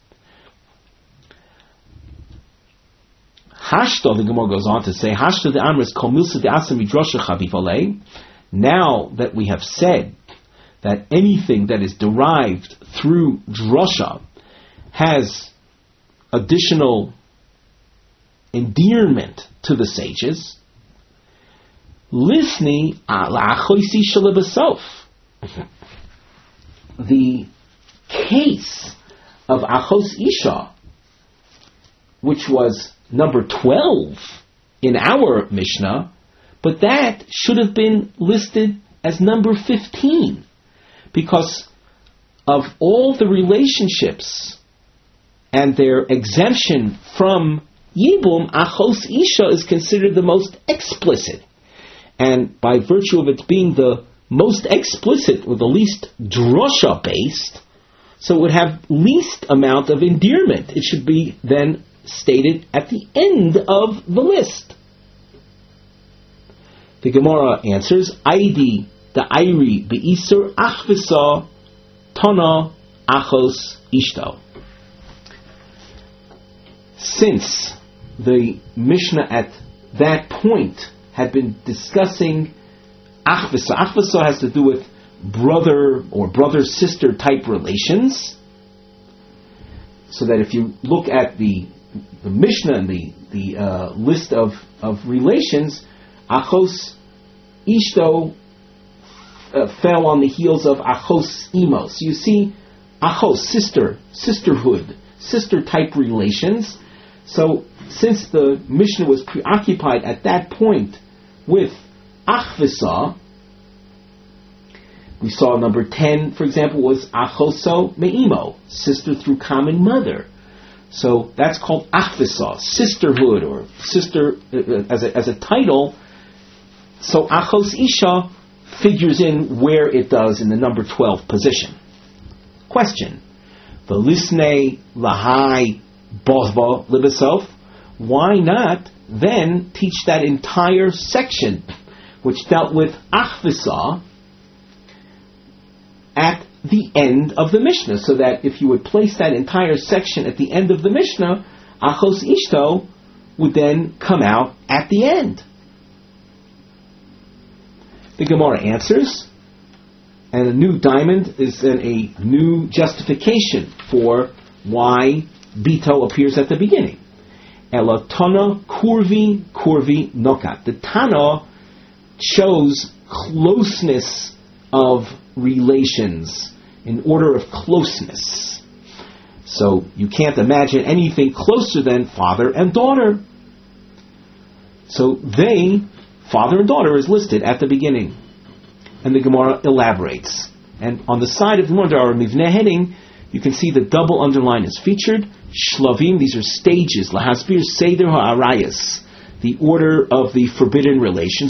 Hashta, the Gemara goes on to say, Hashta the Amris kol milsa de asa midrasha chavivale. Now that we have said that anything that is derived through drasha has additional endearment to the sages, Lisni la'achoisi shalabasof. The case of Achos Isha, which was number twelve in our Mishnah, but that should have been listed as number fifteen, because of all the relationships and their exemption from Yibum, Achos Isha is considered the most explicit. And by virtue of it being the most explicit, or the least drasha based, so it would have least amount of endearment. It should be then stated at the end of the list. The Gemara answers, Aidi the Airi be'isur achvisa tana achos ishto. Since the Mishnah at that point had been discussing achvisa. Achvisa has to do with brother or brother-sister type relations. So that if you look at the the Mishnah and the, the uh, list of, of relations, Achos Ishto uh, fell on the heels of Achos Imo. So you see, Achos, sister, sisterhood, sister type relations. So since the Mishnah was preoccupied at that point with Achvisa, we saw number ten, for example, was Achoso Me'imo, sister through common mother. So that's called Achvisa, sisterhood, or sister uh, as a, as a title. So Achos Isha figures in where it does in the number twelve position. Question: V'lisnei lahai bozva libesov. Why not then teach that entire section, which dealt with Achvisa, at the end of the Mishnah, so that if you would place that entire section at the end of the Mishnah, Achos Ishto would then come out at the end. The Gemara answers, and a new diamond is then a new justification for why Bito appears at the beginning. Ela Tana Kurvi Kurvi Nokat. The Tana shows closeness of relations, in order of closeness. So you can't imagine anything closer than father and daughter. So they, father and daughter, is listed at the beginning. And the Gemara elaborates. And on the side of the Gemara, our Mivneh heading, you can see the double underline is featured. Shlavim, these are stages. Lahasbir Seder Ha'arayas, the order of the forbidden relations.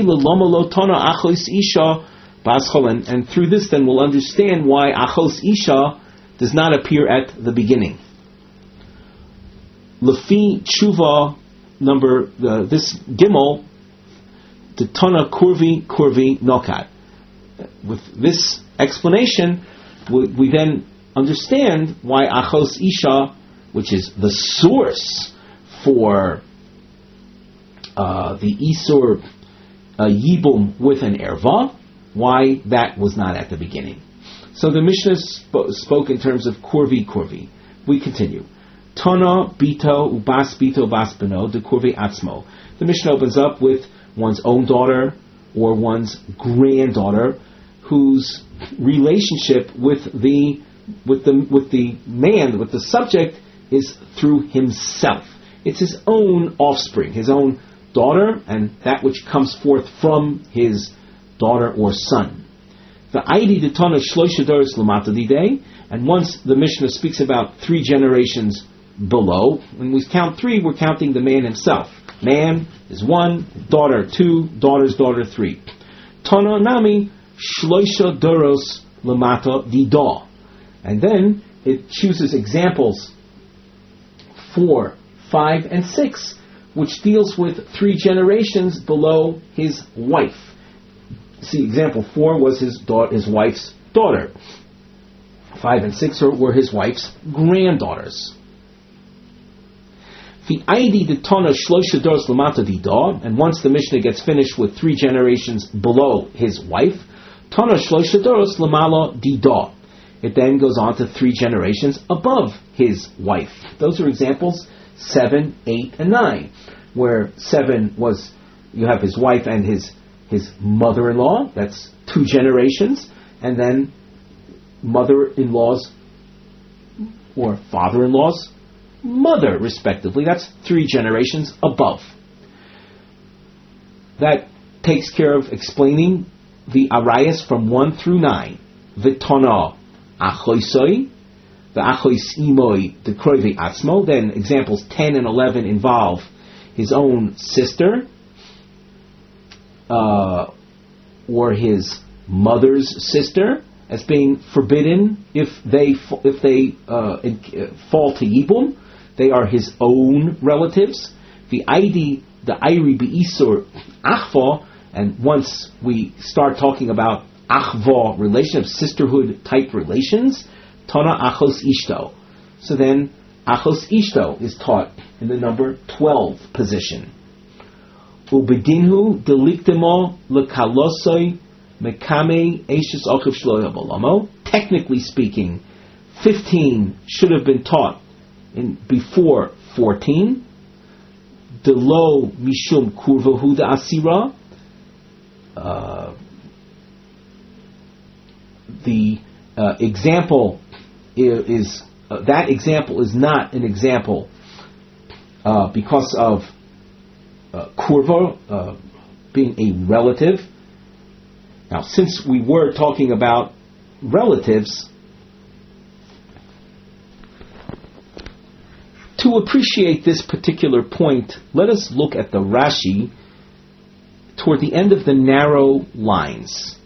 And, and through this then we'll understand why Achos Isha does not appear at the beginning. Lefi Tshuva number, uh, this Gimel, the Tana Kurvi Kurvi Nokat. With this explanation, we, we then understand why Achos Isha, which is the source for uh, the Isur uh, Yibum with an Erva, why that was not at the beginning. So the Mishnah sp- spoke in terms of Kurvi Kurvi. We continue. Tana Bito Ubas Bito Bas Beno de Kurvi Atzmo. The Mishnah opens up with one's own daughter or one's granddaughter, whose relationship with the with the with the man, with the subject, is through himself. It's his own offspring, his own daughter, and that which comes forth from his daughter or son. The Aidi de Tana Shloisha Doros Lamata Didei, and once the Mishnah speaks about three generations below, when we count three, we're counting the man himself. Man is one, daughter two, daughter's daughter three. Tana Nami Shloisha Doros Lamata Didah. And then it chooses examples four, five, and six, which deals with three generations below his wife. See, example four was his daughter, his wife's daughter. Five and six were his wife's granddaughters. The Aidi de Tana Shloisha Doros Lamata Didah, and once the Mishnah gets finished with three generations below his wife, Tana Shloisha Doros Lamala Didah. It then goes on to three generations above his wife. Those are examples seven, eight, and nine, where seven was, you have his wife and his his mother-in-law, that's two generations, and then mother-in-law's or father-in-law's mother, respectively. That's three generations above. That takes care of explaining the arayas from one through nine. V'tana achoisoi, the achois imoi, the kroivi atzmo. Then examples ten and eleven involve his own sister, uh, or his mother's sister, as being forbidden if they if they uh, fall to yibum. They are his own relatives. The Aidi, the Airi Be'isur Achva, and once we start talking about Achva relations, sisterhood type relations, Tana Achos Ishto. So then Achos Ishto is taught in the number twelve position. Ubedinhu deliktemo lekalosoi mekame eishes ochiv shloya bolomo. Technically speaking, fifteen should have been taught in before fourteen. Delo mishum kurvahu da asira. Uh, the uh, example is, is uh, that example is not an example uh, because of uh, kurva uh, being a relative. Now, since we were talking about relatives, to appreciate this particular point, let us look at the Rashi toward the end of the narrow lines.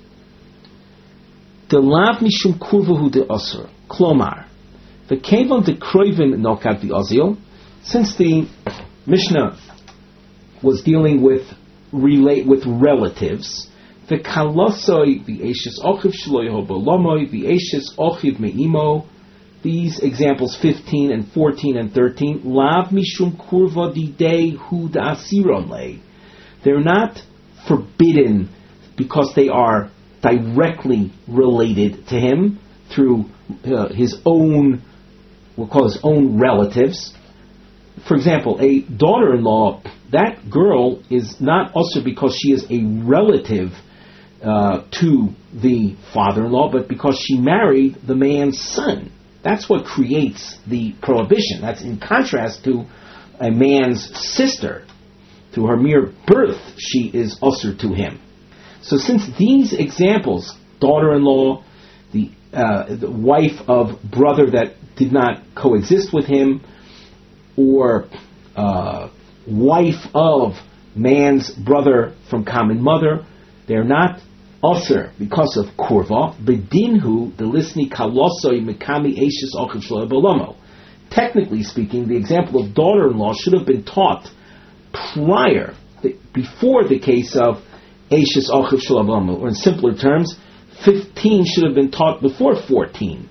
Delav mishum kurvahu de osur, klomar, the kevan de kroivin nokat the ozil. Since the Mishnah was dealing with relate with relatives, the kalosoi the eshes ochiv shloiho bolomoi the eshes ochiv meimo. These examples fifteen and fourteen and thirteen, lav mishum kurva didei hu da asiron lei. They're not forbidden because they are directly related to him through uh, his own, we'll call his own relatives. For example, a daughter-in-law, that girl is not also because she is a relative uh, to the father-in-law, but because she married the man's son. That's what creates the prohibition. That's in contrast to a man's sister. Through her mere birth, she is usher to him. So since these examples, daughter-in-law, the, uh, the wife of brother that did not coexist with him, or uh, wife of man's brother from common mother, they're not usher because of kurva. Bedinhu the lisni kalosoi mekami eishes ochiv shloya bolomo. Technically speaking, the example of daughter-in-law should have been taught prior, the, before the case of Eishes Ochiv Shel Avama, or in simpler terms, fifteen should have been taught before fourteen.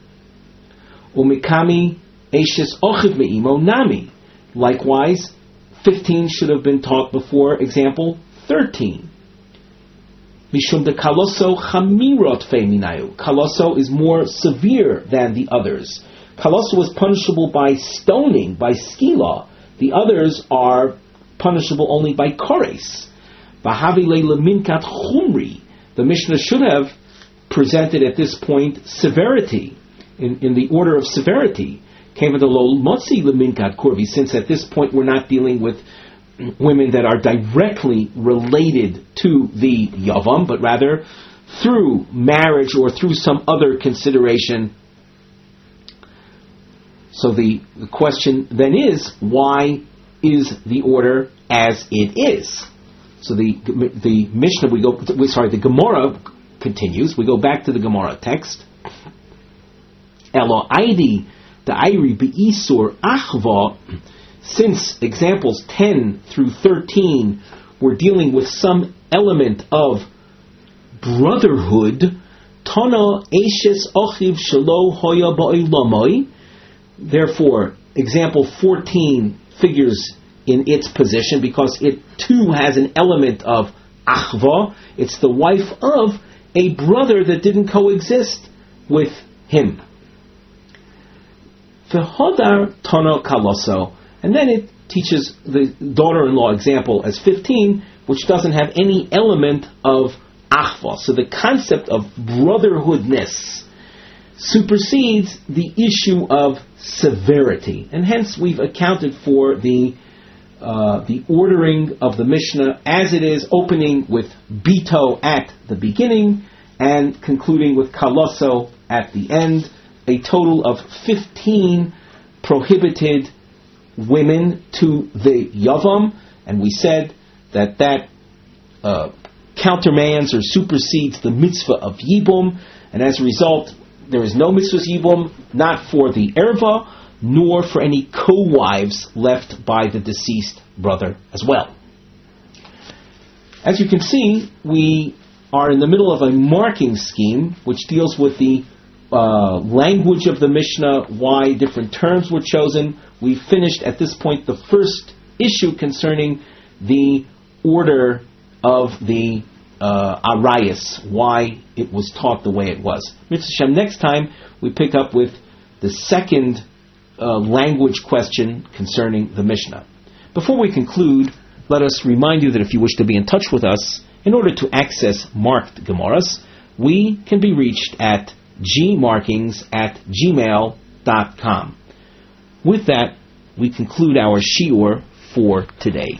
Umikami Eishes Ochiv Me'imo Nami. Likewise, fifteen should have been taught before, example, thirteen. Mishum de Kaloso Chamirot Feminayu. Kaloso is more severe than the others. Kaloso was punishable by stoning, by skila. The others are punishable only by kores. Bahavile leminkat chumri. The Mishnah should have presented at this point severity, in, in the order of severity. Since at this point we're not dealing with women that are directly related to the Yavam, but rather through marriage or through some other consideration. So the, the question then is, why is the order as it is? So the the Mishnah, we go, we, sorry, the Gemara continues. We go back to the Gemara text. Elo aidi da'ayri be'isur achva. Since examples ten through thirteen were dealing with some element of brotherhood, Tana Eishes Ochiv Shelo Hoya Ba'ilamai. Therefore, example fourteen figures in its position because it too has an element of achva. It's the wife of a brother that didn't coexist with him. V'hodar Tana Kaloso. And then it teaches the daughter-in-law example as fifteen, which doesn't have any element of achva. So the concept of brotherhoodness supersedes the issue of severity. And hence we've accounted for the uh, the ordering of the Mishnah as it is, opening with Bito at the beginning and concluding with Kaloso at the end. A total of fifteen prohibited women to the Yavam, and we said that that uh, countermands or supersedes the mitzvah of Yibum, and as a result, there is no mitzvah Yibum, not for the Erva, nor for any co-wives left by the deceased brother as well. As you can see, we are in the middle of a marking scheme which deals with the Uh, language of the Mishnah, why different terms were chosen. We finished at this point the first issue concerning the order of the uh, Arayas, why it was taught the way it was. Mitzvah Shem, next time we pick up with the second uh, language question concerning the Mishnah. Before we conclude, let us remind you that if you wish to be in touch with us, in order to access marked Gemaras, we can be reached at gmarkings at gmail dot com. With that, we conclude our shiur for today.